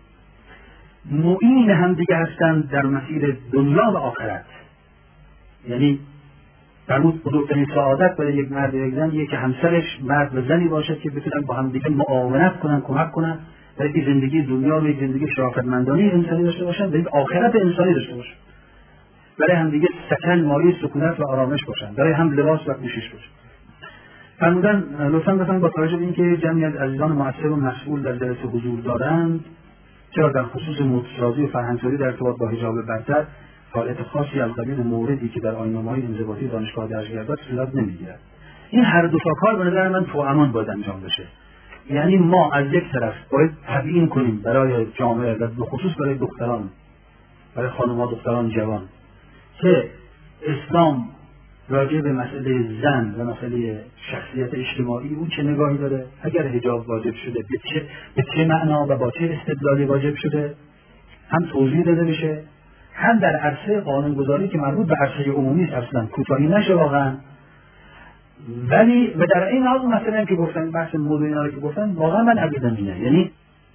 معین هم دیگه هستند در مسیر دنیا و آخرت. یعنی فرمود بزرگترین سعادت برای یک مرد و یک زن یه که همسرش مرد و زنی باشد که بتونن با هم دیگه معاونت کنن، کمک کنن برای که زندگی دنیا و یک زندگی شرافتمندانه انسانی داشته باشن، برای آخرت انسانی داشته باشن، برای هم دیگه سکن مایه سکونت و آرامش باشن، برای هم لباس و پوشش باشن. فرمودن لطفاً بفرمایید با توجه به اینکه جمعی از عزیزان مؤثر و مسئول در جلسه حضور دارند، چرا در خصوص مدسازی و فرهنگسازی در ارتباط با حجاب برتر فعالیت خاصی از قبیل موردی که در آیین‌نامه‌های انضباطی دانشگاه درج گردد صورت نمیگیرد. این هر دو تا کار به نظر من توامان باید انجام بشه. یعنی ما از یک طرف باید تبیین کنیم برای جامعه و به خصوص برای دختران، برای خانم‌ها دختران جوان، که اسلام راجع به مسئله زن و مسئله شخصیت اجتماعی اون چه نگاهی داره، اگر حجاب واجب شده به چه معنا و با چه استدلالی واجب شده، هم توضیح داده بشه، هم در عرصه قانونگذاری که مربوط به عرصه عمومی است اصلا کوتاهی نشه واقعا. ولی و در این حال مثلا که گفتن بحث مد اینا رو که گفتن واقعا من عقیده‌ام اینه، یعنی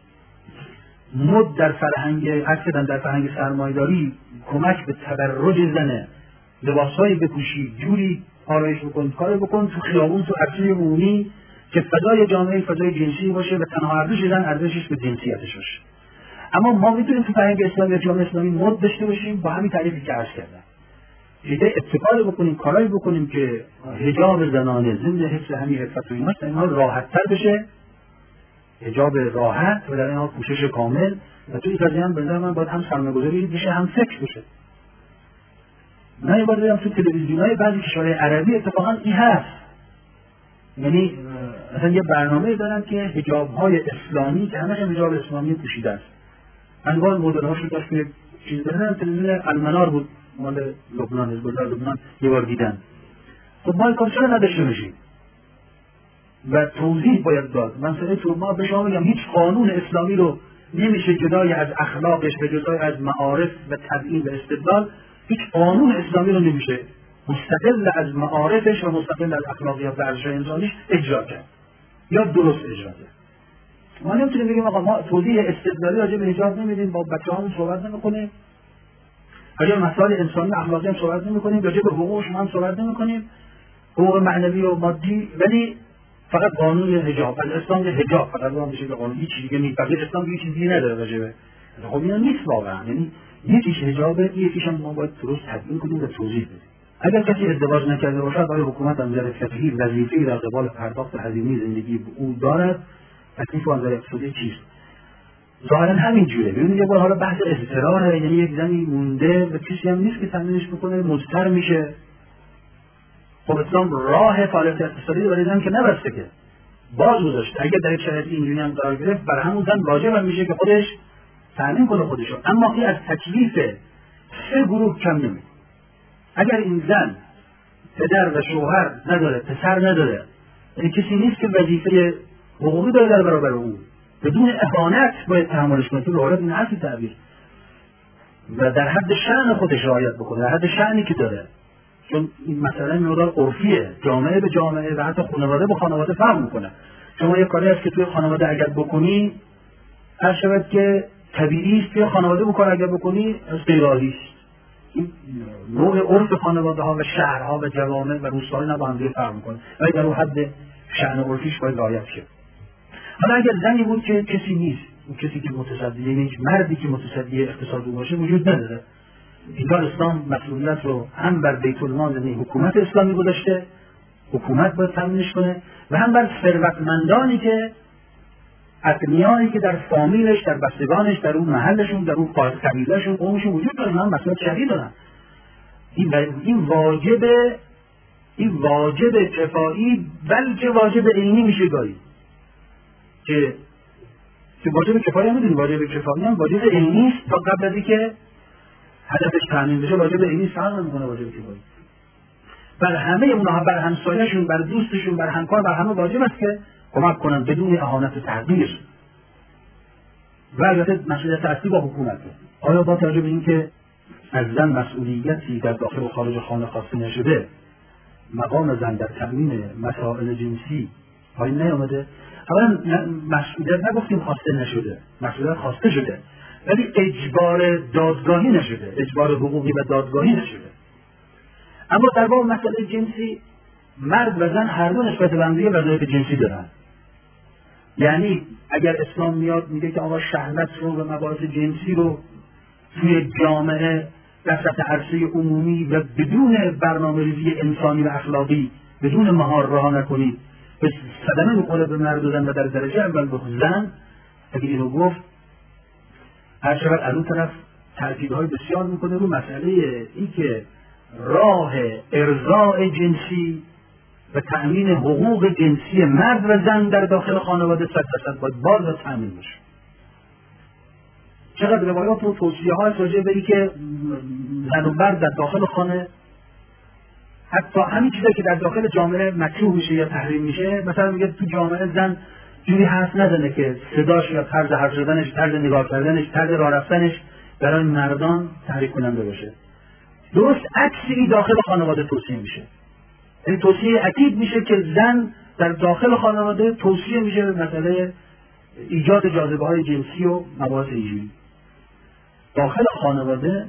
مد در فرهنگ اصلا در فرهنگ سرمایه‌داری کمک به تبرج زنه، لباسایی بپوشی، جوری آرایش بکن، کار بکن تو خیابون، تو عرصه عمومی که فضای جامعه فضای جنسی باشه و تنها ارزش زن ارزشش به جنسیتش باشه. اما ما میتونیم تو فرهنگ اسلامی و جامعه اسلامی مد داشته باشیم با همین تعریفی که عرض کردم، ایده ابتکار بکنیم، کارایی بکنیم که حجاب زنانه ضمن حفظ همین عفت و ایمانش در این حال راحت‌تر بشه، حجاب راحت و در این حال پوشش کامل، و توی این قضیه هم به نظر من باید هم سرمایه‌گذاری بشه هم فکر بشه. من یه بار دیدم تو تلویزیون‌های بعضی کشورهای عربی اتفاقا این هست، یعنی مثلا یه برنامه دارن که حجاب‌های اسلامی که همش حجاب اسلامی پوشیده است. من وان مدل‌هاشو داشت که چیز دادن، تلویزیون المنار بود مال لبنان، حزب الله لبنان، یه بار دیدن. خب ما این کار چرا نداشته باشیم؟ و توضیح باید داد. من تو ما به شما میگم هیچ قانون اسلامی رو نمیشه جدای از اخلاقش و جدای از معارف و تبیین و استدلال، هیچ قانون اسلامی رو نمیشه مستقل از معارفش و مستقل از اخلاقیات و ارزش انسانیش اجرا کرد یا درست اجرا کرد. ما نمیتونیم بگیم آقا ما توضیح استدلالی راجع به حجاب نمیدیم، با بچه‌هامون صحبت نمی‌کنیم، راجع به مسائل انسانی و اخلاقی هم صحبت نمی‌کنیم، راجع به حقوق شما هم صحبت نمی‌کنیم، حقوق معنوی و مادی، ولی فقط قانون حجاب از اسلام حجاب فقط اون میشه که قانون هیچ دیگه نیست، فقط اسلام هیچ چیزی نداره راجع به. خب اینا نیست واقعا، یعنی یکیش حجابه، یکیش هم ما باید درست تبیین کنیم و توضیح بدیم. اگر کسی ازدواج نکرده باشد آیا حکومت از نظر فقهی وظیفه‌ای در قبال پرداخت هزینه زندگی به او دارد؟ تکلیف از نظر اقتصادی چیست؟ ظاهرا همین جوره. ببینید یه بار حالا بحث اضطراره، یعنی یک زنی مونده و کسی هم نیست که تامینش بکنه، مضطر میشه. خب اسلام راه فعالیت اقتصادی برای زن که نبسته که باز گذاشته. اگر در یک شرایط اینجوری هم قرار گرفت بر همون زن واجب هم میشه که خودش تامین کنه خودشو، اما این از تکلیف سه گروه کم نمیشه. اگر این زن پدر و شوهر نداره، پسر نداره، یعنی کسی نیست که وظیفه حقوقی داره در برابر اون، بدون اهانت باید تحملش کنه، تو رعایت این اصل تعبیر و در حد شأن خودش رعایت بکنه، در حد شأنی که داره. چون این مسئله مقدار عرفیه، جامعه به جامعه و حتی خانواده به خانواده فرق میکنه. شما یک کاری هست که توی خانواده اگر بکنی هر شود که طبیعی است، توی خانواده بکنی اگر بکنی غیرعادی است. این نوع عرف خانواده ها و شهرها و جوامع و روستاهای با هم دیگه فرق میکنه، ولی در اون حد شأن عرفیش باید رعایت شه. حالا اگر زنی بود که کسی نیست، اون کسی که متصدی، یعنی مردی که متصدی اقتصادی باشه وجود نداره، اینجا اسلام مسئولیت رو هم بر بیت المال یعنی حکومت اسلامی گذاشته، حکومت باید تامینش کنه، و هم بر ثروتمندانی که اغنیایی که در فامیلش، در بستگانش، در اون محلشون، در اون قبیلهشون، قومشون وجود دارن، هم مسئولیت شدید دارن. این واجب کفایی بلکه واجب عینی میشه گاهی، که که واجب کفایی هم میدونی، واجب کفایی هم واجب عینی است تا قبل از اینکه هدفش تامین بشه واجب عینی فرق نمیکنه واجب کفایی. بر همه اونها، بر همسایه‌شون، بر دوستشون، بر همکار، بر همه واجب است که کمک کنن بدون اهانت و تحقیر. و البته مسئولیت اصلی با حکومته. آیا با توجه به اینکه از زن مسئولیتی در داخل و خارج خانه خواسته نشده، مقام زن در تامین مسائل جنسی پایین نیامده؟ اولا مسئولیت نگفتیم خواسته نشده، مسئولیت خواسته شده، ولی اجبار دادگاهی نشده، اجبار حقوقی و دادگاهی نشده. اما در باب مسئله جنسی مرد و زن هر دو نسبت به هم دیگه وظایف جنسی دارن. یعنی اگر اسلام میاد میگه که آقا شهوت رو و مباحث جنسی رو توی جامعه در سطح عرصه عمومی و بدون برنامه‌ریزی انسانی و اخلاقی بدون مهار رها نکنید، به صدمه میخوره به مرد و زن و در درجه اول به زن. اگه اینو گفت هر شود از اون طرف تأکیدهای بسیار میکنه رو مسئله ای که راه ارضاء جنسی و تأمین حقوق جنسی مرد و زن در داخل خانواده 100% باید باز و تأمین بشه. چقدر روایات و توصیه ها راجع به اینکه زن و مرد در داخل خانه، حتی همین چیزی که در داخل جامعه مکروه میشه یا تحریم میشه، مثلا میگه تو جامعه زن جوری حرف نزنه که صداش یا طرز حرف زدنش، طرز نگاه کردنش، طرز راه رفتنش برای مردان تحریک کننده باشه. درست عکسی داخل خانواده توصیه میشه. این توصیه اکید میشه که زن در داخل خانواده توصیه میشه به مسئله ایجاد جاذبه های جنسی و مباحث اینجوری. داخل خانواده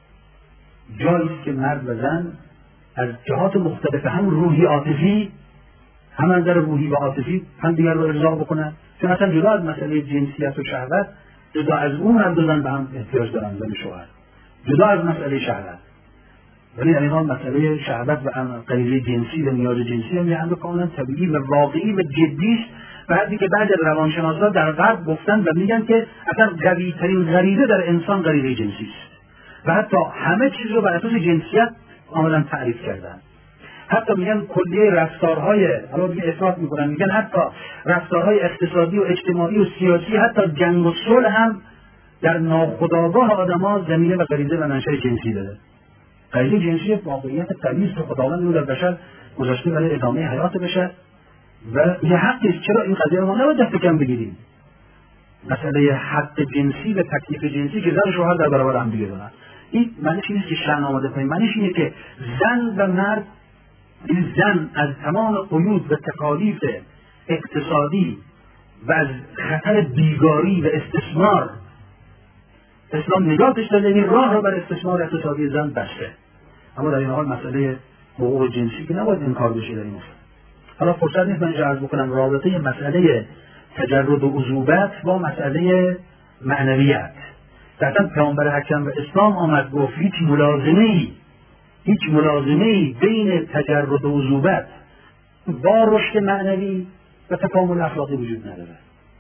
جایی است که مرد و زن از جهات مختلف، هم روحی عاطفی، هم از نظر روحی و عاطفی هم دیگر رو ارضا بکنن. چون اصلا جدا از مسئله جنسیت و شهوت، جدا از اون مرد و زن به هم احتیاج دارن، زن و شوهر، جدا از مسئله شهوت. ولی در این حال مسئله شهوت و غریزه جنسی و نیاز جنسی هم یه امر کاملا طبیعی و واقعی و جدی است. بعدی که بعد از روانشناسا در غرب گفتن و میگن که اصلا قوی‌ترین غریزه در انسان غریزه جنسی است و حتی همه چیز رو بر اساس جنسیت کاملا تعریف کردن. حتی میگن کلیه رفتارهای، حالا دیگه افراط میکنن، میگن حتی رفتارهای اقتصادی و اجتماعی و سیاسی، حتی جنگ و صلح هم در ناخودآگاه آدم‌ها زمینه و غریزه و منشأ جنسی داره. غریزه جنسی واقعیت طبیعی است که خداوند رو در بشر گذاشته برای ادامه حیات بشر و یه حقی است. چرا این قضیه رو ما نباید دست کم بگیریم؟ مسئله حق جنسی و تکلیف جنسی که زن و شوهر در برابر هم دیگه دارن، این معنیش نیست که شأن آماده کنیم، معنیش اینه که زن و مرد، این زن از تمام قیود و تکالیف اقتصادی و از خطر بیگاری و استثمار اسلام نجاتش داده، این راه رو بر استثمار اقتصادی زن بسته. اما در این حال مسئله حقوق جنسی که نباید انکار بشه در این مسئله. حالا فرصت نیست من اینجا عرض بکنم رابطه مسئله تجرد و عذوبت با مسئله معنویت. مثلا پیامبر حکم و اسلام آمد گفت هیچ ملازمه‌ای بین تجرد و عذوبت با رشد معنوی و تکامل اخلاقی وجود نداره.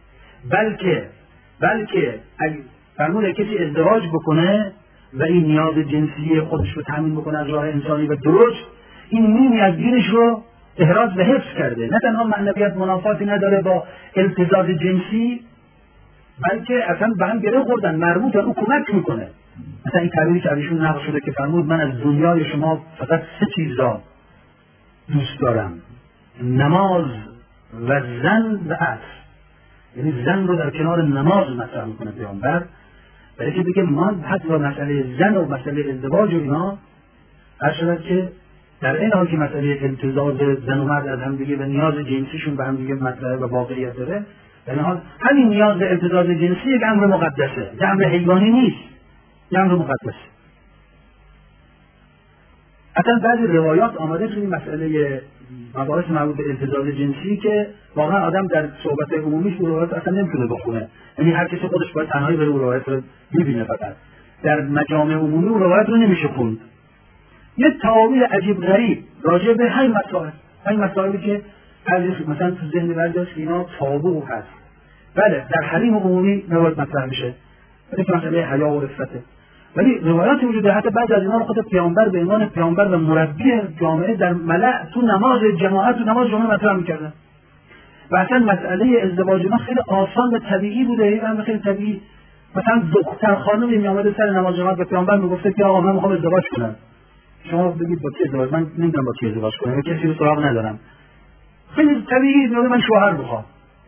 بلکه اگه فرموده کسی ازدواج بکنه و این نیاز جنسی خودش رو تامین بکنه از راه انسانی و درست، این نیمی از دینش رو احراز و حفظ کرده. نه تنها معنویت منافاتی نداره با التزاز جنسی، بلکه اصلا به هم گره خوردن، مربوط او کمک میکنه. مثلا این تعبیری که ازشون نقل شده که فرمود من از دنیای شما فقط 3 چیز را دوست دارم: نماز و زن و عصر. یعنی زن رو در کنار نماز مطرح میکنه پیامبر، برای که بگه من حتی مسئله زن و مسئله ازدواج و اینا هر شود که در این حال که مسئله امتزاج زن و مرد از هم دیگه و نیاز جنسیشون به هم دیگه مطرح و واقعیت داره، در این حال همین نیاز امتزاج جنسی یک امر مقدسه، یک امر حیوانی نیست، یک امر مقدسه. اصلا بعضی روایات آمده توی مسئله مباحث مربوط به امتزاج جنسی که واقعا آدم در صحبت عمومیش اون روایات اصلا نمیتونه بخونه، یعنی هر کسی خودش باید تنهایی بره اون روایات رو ببینه، فقط در مجامع عمومی اون روایات رو نمیشه خوند. یه تعابیر عجیب غریب راجع به همین مسائلی که مثلا تو ذهن برداشت اینا تابو هست، بله در حریم عمومی نباید مطرح میشه، ولی که مسئله حیا و عفته. ولی روایات وجود داره، حتی بعضی از اینا رو خود پیامبر به عنوان پیامبر و مربی جامعه در ملأ تو نماز جماعت تو نماز جمعه مطرح میکردن. و اصلا مسئله ازدواج ما خیلی آسان و طبیعی بوده، هم خیلی طبیعی. مثلا دختر خانمی میامده سر نماز جماعت به پیامبر میگفته که آقا من میخوام ازدواج کنم، شما بگید با کی ازدواج، من نمیدونم با کی ازدواج کنم، کسی رو سراغ ندارم. خیلی طبیعی میگه من شوهر میخوام.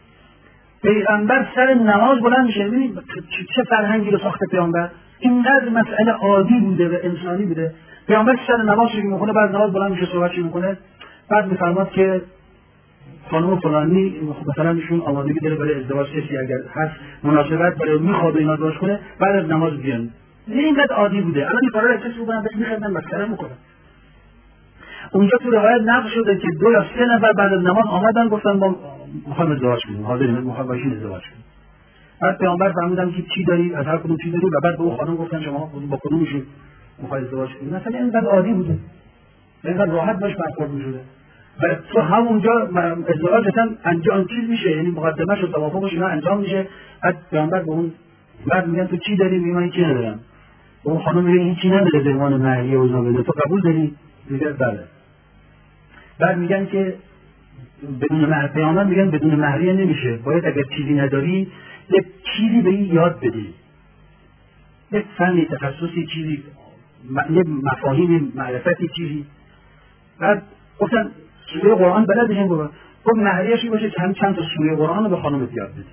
پیغمبر سر نماز بلند میشه. ببینید چه فرهنگی رو ساخته پیامبر. اینقدر مسئله عادی بوده و انسانی بوده. پیامبر سر نماز شروع میکنه، بعد نماز بلند میشه صحبت میکنه، بعد میفرماد که خانم فلانی مثلا ایشون آمادگی داره برای ازدواج، کسی اگر هست مناسبت برای میخواد اینا ازدواج کنه بعد از نماز بیان. اینقدر عادی بوده. الان این کارا رو کسی بودن بهش میخوادن مسخره میکنه. اونجا تو روایت نقل شده که 2 یا 3 نفر بعد از نماز آمدن گفتن ما میخوایم ازدواج کنیم، حاضریم میخوایم باشیم ازدواج کنیم. بعد پیامبر فرمودن که چی داری، از هر کدوم چی داری، و بعد به اون خانم گفتن شما با کدومشون میخواید ازدواج کنید. مثلا اینقدر عادی بوده، اینقدر راحت باش برخورد میشده. و تو همونجا ازدواج اصلا انجام چیز میشه، یعنی مقدمه‌اش و توافقش اینا انجام میشه. بعد پیامبر به اون بعد میگن تو چی داری؟ میگه من هیچی ندارم. اون خانم میگه هیچی نداره به عنوان مهریه و اینا بده، تو قبول داری؟ میگه بله. بعد میگن که بدون مهر، پیامبر میگن بدون مهریه نمیشه، باید اگر چیزی نداری یک چیزی به این یاد بدی، یک فنی، تخصصی، چیزی، یک مفاهیم، معرفتی، چیزی. بعد گفتن سوره قرآن بلدی هم بود، خب مهریه‌شی باشه که هم چند تا سوره قرآن رو به خانمت یاد بدی.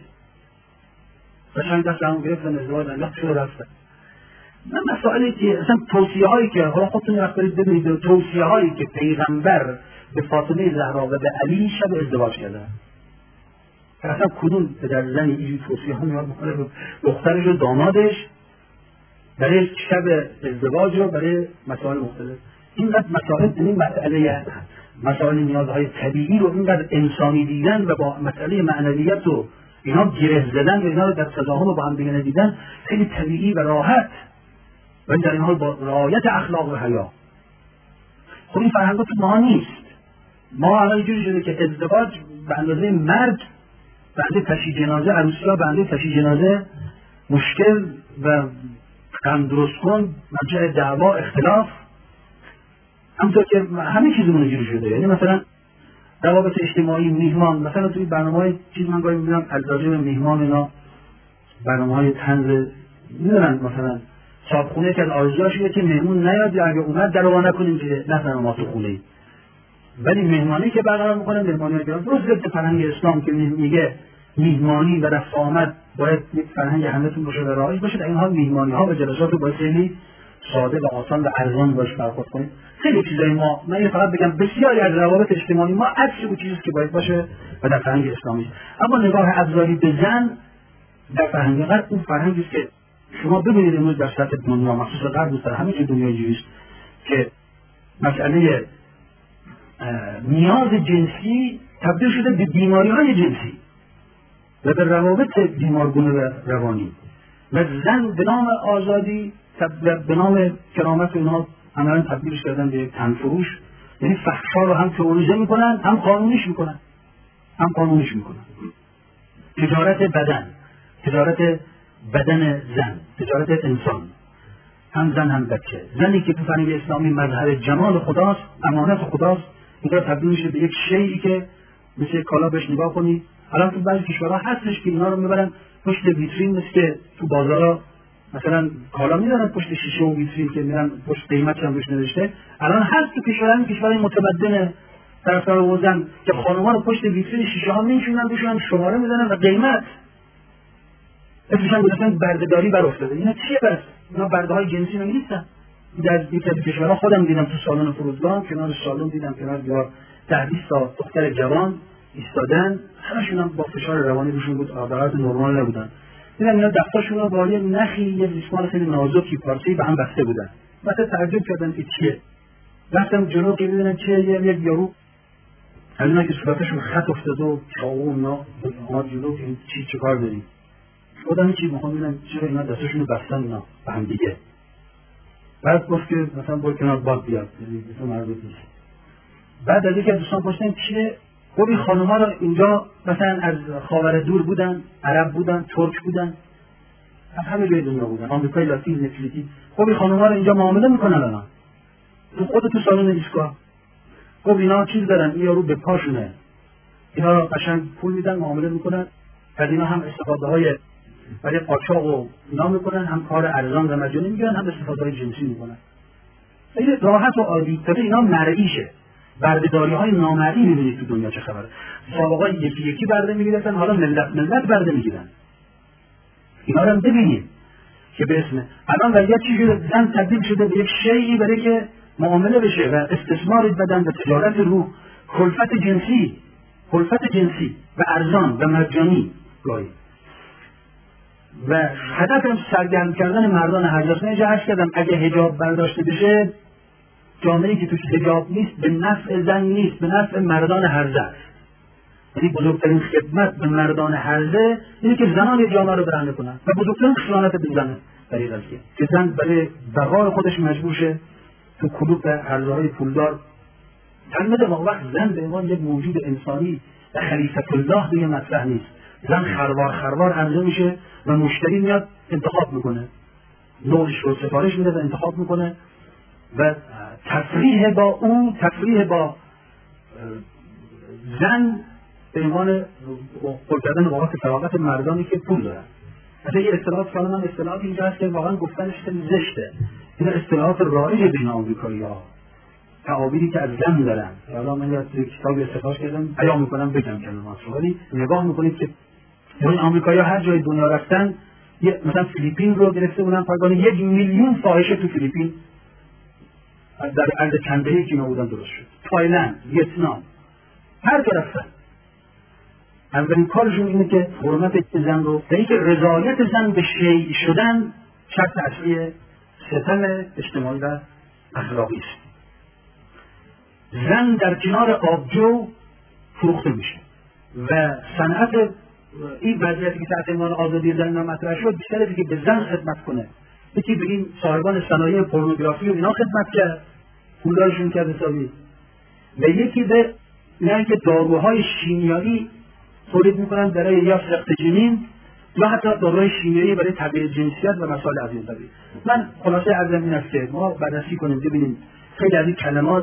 و چند دست همون گرفتن ازدواج انداخت شده رفتن. من مسائلی که اصلا توصیه هایی که حالا خودتون وقت برید ببینید، توصیه هایی که پیغمبر به فاطمه زهرا و به علی شب ازدواج کردن، اصلا کدوم پدر زنی اینجوری توصیه ها میاد بکنه به دخترش و دامادش برای شب ازدواج و برای مسائل مختلف؟ اینقدر مسائل، این مسائل نیازهای طبیعی رو اینقدر انسانی دیدن و با مسئله معنویت و اینا گره زدن و اینا رو در تضاهم و با هم دیگه ندیدن خیلی طبیعی و راحت، و در این حال با رعایت اخلاق و حیا. خب این فرهنگا تو ما نیست. ما الان اینجوری شده که ازدواج به اندازه مرگ، به اندازه تشییع جنازه، عروسی‌ها به اندازه تشییع جنازه مشکل و غم درست کن، منشأ دعوا، اختلاف. همونطور که همه چیزمون اینجوری شده. یعنی مثلا روابط اجتماعی، میهمان، مثلا توی برنامه‌های چیز من گاهی می‌بینم از راجع به میهمان اینا برنامه‌های طنز می‌دونن، مثلا صاحبخونه که از آرزوهاش اینه که مهمون نیاد یا اگه اومد در رو نکنیم که نفهمه ما تو خونه‌ایم. ولی مهمانی که برقرار می‌کنن، مهمانی که درست ضد فرهنگ اسلام که میگه میهمانی و رفت آمد باید یک فرهنگ همتون باشه و رایج باشه، در این حال میهمانی‌ها و جلسات رو باید خیلی ساده و آسان و ارزان باش برخورد کنیم. خیلی چیزای ما، من فقط بگم بسیاری از روابط اجتماعی ما عکس اون چیزی که باید باشه و در فرهنگ اسلامی. اما نگاه ابزاری به زن در فرهنگ غرب، اون فرهنگی است که شما ببینید امروز در سطح دنیا، مخصوصا غرب، در همه جای دنیا اینجوری است که مسئله نیاز جنسی تبدیل شده به بیماری‌های جنسی و به روابط بیمارگونه و روانی، و زن به نام آزادی به نام کرامت اونها عملاً تبدیلش کردن به یک تنفروش. یعنی فحشا رو هم تئوریزه میکنن، هم قانونیش میکنن. تجارت بدن زن، تجارت انسان، هم زن هم بچه. زنی که تو فرهنگ اسلامی مظهر جمال خداست، امانت خداست، اینجا تبدیل میشه به یک شیئی که مثل کالا بهش نگاه کنی. الان تو بعضی کشورها هستش که اینا رو میبرن پشت ویترین، مثل که تو بازارها مثلا کالا میذارن پشت شیشه و ویترین که میرن پشت قیمتش هم روش نوشته. الان هست تو کشورهای متمدن طرفدار وزن که خانم‌ها رو پشت ویترین شیشه ها میشونن، روشون شماره میزنن و قیمت اسمشون گذاشتن بردهداری بر افتاده. اینا چیه بس؟ اینا برده‌های جنسی نیستن. در یک کشورها خودم دیدم تو سالن فرودگاه، کنار سالن دیدم کنار دیوار 10-20 تا دختر جوان ایستادن، همشون هم با فشار روانی روشون بود، عادات نرمال نبودن. دیدم اینا دستاشون رو با یه نخی، یه ریسمان خیلی نازکی پارچه‌ای به هم بسته بودن. مثلا تعجب کردم که چیه. رفتم جلو که ببینم چیه. یک یارو از اینا که صورتشون خط افتاده و چاقو اونا اومد جلو که چی کار داریم. خودم چی میخوام ببینم چرا اینا دستاشون رو بستن اینا به هم دیگه. بعد گفت که مثلا برو کنار باد بیاد، مثلا مربوط نیست. بعد از اینکه دوستان پرسیدن چیه، خب این خانم‌ها رو اینجا مثلا از خاور دور بودن، عرب بودن، ترک بودن، از همه جای دنیا بودن، آمریکای لاتین، مکزیکی. خب این خانم‌ها رو اینجا معامله میکنن الان. تو سالن ایستگاه. خب اینا چیز دارن، این یارو به پاشونه اینا را قشنگ پول میدن، معامله میکنن، از اینا هم استفاده های برای قاچاق و اینا میکنن، هم کار ارزان و مجانی میگیرن، هم استفاده های جنسی میکنن. این راحت و عادی تازه اینا مرئیشه. بردهداری های نامرئی میبینید تو دنیا چه خبره. سابقا یکی یکی برده میگیرن، حالا ملت برده میگیرن. اینا رو هم ببینید که به اسم الان وضعیت چی شده؟ زن تبدیل شده به یک شیئی برای که معامله بشه و استثمار بدن به تجارت روح، کلفت جنسی و ارزان و مجانی گاهی. و هدف سرگرم کردن مردان هرجاست. من عرض کردم اگه حجاب برداشته بشه، جامعه‌ای که توش حجاب نیست به نفع زن نیست، به نفع مردان هرزه است. یعنی بزرگترین خدمت به مردان هرزه اینه که زنان جامعه رو برنده کنن و بزرگترین خیانت به زنه در این قضیه که زن برای بقای خودش مجبور شه تو کلوپ هرزه‌های پولدار تن بده. وقت زن به عنوان یک موجود انسانی و خلیفة الله دیگه مطرح نیست. زن خروار عرضه میشه و مشتری میاد انتخاب میکنه، نوعش رو سفارش میده و انتخاب میکنه و تفریح با زن به عنوان قول کردن واقعا فراغت مردانی که پول دارن. مثلا یه اصطلاحات که من اصطلاحات اینجا هست که واقعا گفتنش خیلی زشته. این اصطلاحات رایج بین آمریکایی‌ها، تعابیری که از زن دارن. حالا من یه کتابی استفاده کردم، بیان میکنم بگم کلمات رو، ولی نگاه میکنید که این آمریکایی‌ها هر جای دنیا رفتن، مثلا فیلیپین رو گرفته بودن، پایگاه 1 میلیون فاحشه تو فیلیپین در عرض چند دهه‌ای که بودن درست شد. تایلند، ویتنام، هر جا رفتن اولین کارشون اینه که حرمت زن رو، در اینکه رضایت زن به شیء شدن شرط اصلی ستم اجتماعی و اخلاقی است. زن در کنار آبجو فروخته میشه و صنعت این وضعیتی که تحت عنوان آزادی زن مطرح شد بیشتر از که به زن خدمت کنه، یکی به این صاحبان صنایع پورنوگرافی و اینا خدمت کرد، پولدارشون کرد حسابی، و یکی به اینایی که داروهای شیمیایی تولید میکنن برای یا سرقت جنین یا حتی داروهای شیمیایی برای تغییر جنسیت و مسائل از این قبیل. من خلاصه عرضم این است که ما بررسی کنیم ببینیم خیلی از این کلمات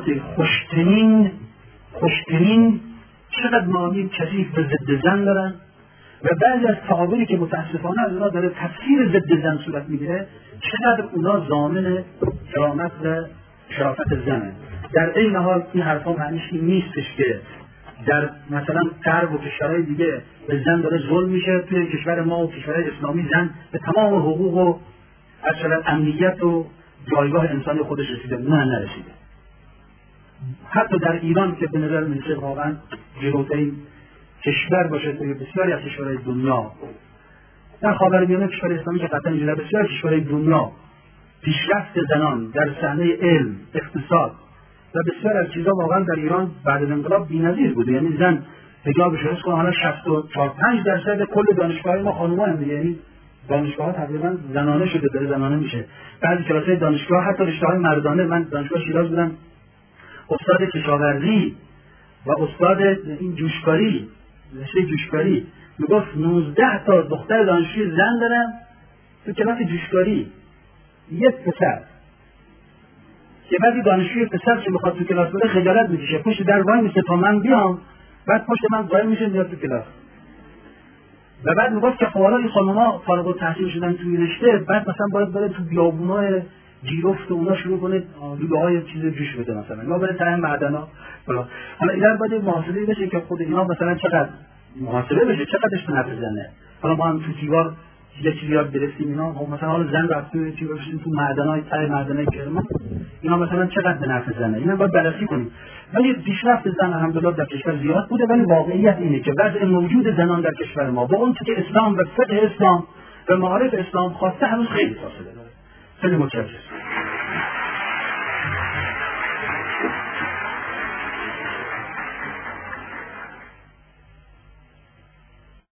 خوشترین چقدر معانی کثیف به ضد زن دارن و بعضی از تعابیری که متاسفانه از اونا داره تفسیر ضد زن صورت میگیره چقدر اونا ضامن کرامت و شرافت زنه. در این حال این حرفا معنیش این نیستش که در مثلا غرب و کشورهای دیگه به زن داره ظلم میشه. توی کشور ما و کشورهای اسلامی زن به تمام حقوق و اصلا امنیت و جایگاه انسانی خودش رسیده. نه نرسیده. حتی در ایران که به نظر میشه واقعا جلوترین کشور باشه توی بسیاری از کشورهای دنیا، در خاورمیانه کشور اسلامی که قطعا اینجا در بسیاری کشورهای دنیا پیشرفت زنان در صحنه علم، اقتصاد و بسیار از چیزا واقعا در ایران بعد از انقلاب بی‌نظیر بوده. یعنی زن حجابش رو کنه، حالا 64-65% کل دانشگاه‌های ما خانم‌ها هم، یعنی دانشگاه‌ها تقریبا زنانه شده، داره زنانه میشه. بعضی کلاس‌های دانشگاه حتی رشته‌های مردانه، من دانشگاه شیراز بودم، استاد کشاورزی و استاد این جوشکاری، رشته جوشکاری میگفت 19 تا دختر دانشجوی زن دارن تو کلاس جوشکاری، یک پسر. که بعضی دانشجوی پسر که میخواد تو کلاس بره خجالت میکشه، پشت در وای میسه تا من بیام، بعد پشت من قایم میشه میاد تو کلاس. و بعد میگفت که خب حالا این خانوما فارغ التحصیل شدن توی رشته، بعد مثلا باید بره تو بیابونای جیرفت و اونا شروع کنه لوله‌های چیز جوش بده، مثلا یا بره ته معدنا. حالا اینا باید محاسبه بشه که خود اینا مثلا چقدر محاسبه بشه، چقدرش به نفع زنه. حالا ما هم تو دیوار یه چیزی یاد گرفتیم اینا، خب مثلا حالا زن رفته چی بشه تو معدنای ته معدنای کرمان، اینا مثلا چقدر به نفع زنه، اینا باید بررسی کنیم. ولی پیشرفت زن الحمدلله در کشور زیاد بوده، ولی واقعیت اینه که وضع موجود زنان در کشور ما با اون که اسلام و فقه اسلام و معارف اسلام خواسته هنوز خیلی فاصله داره. خیلی متشکرم.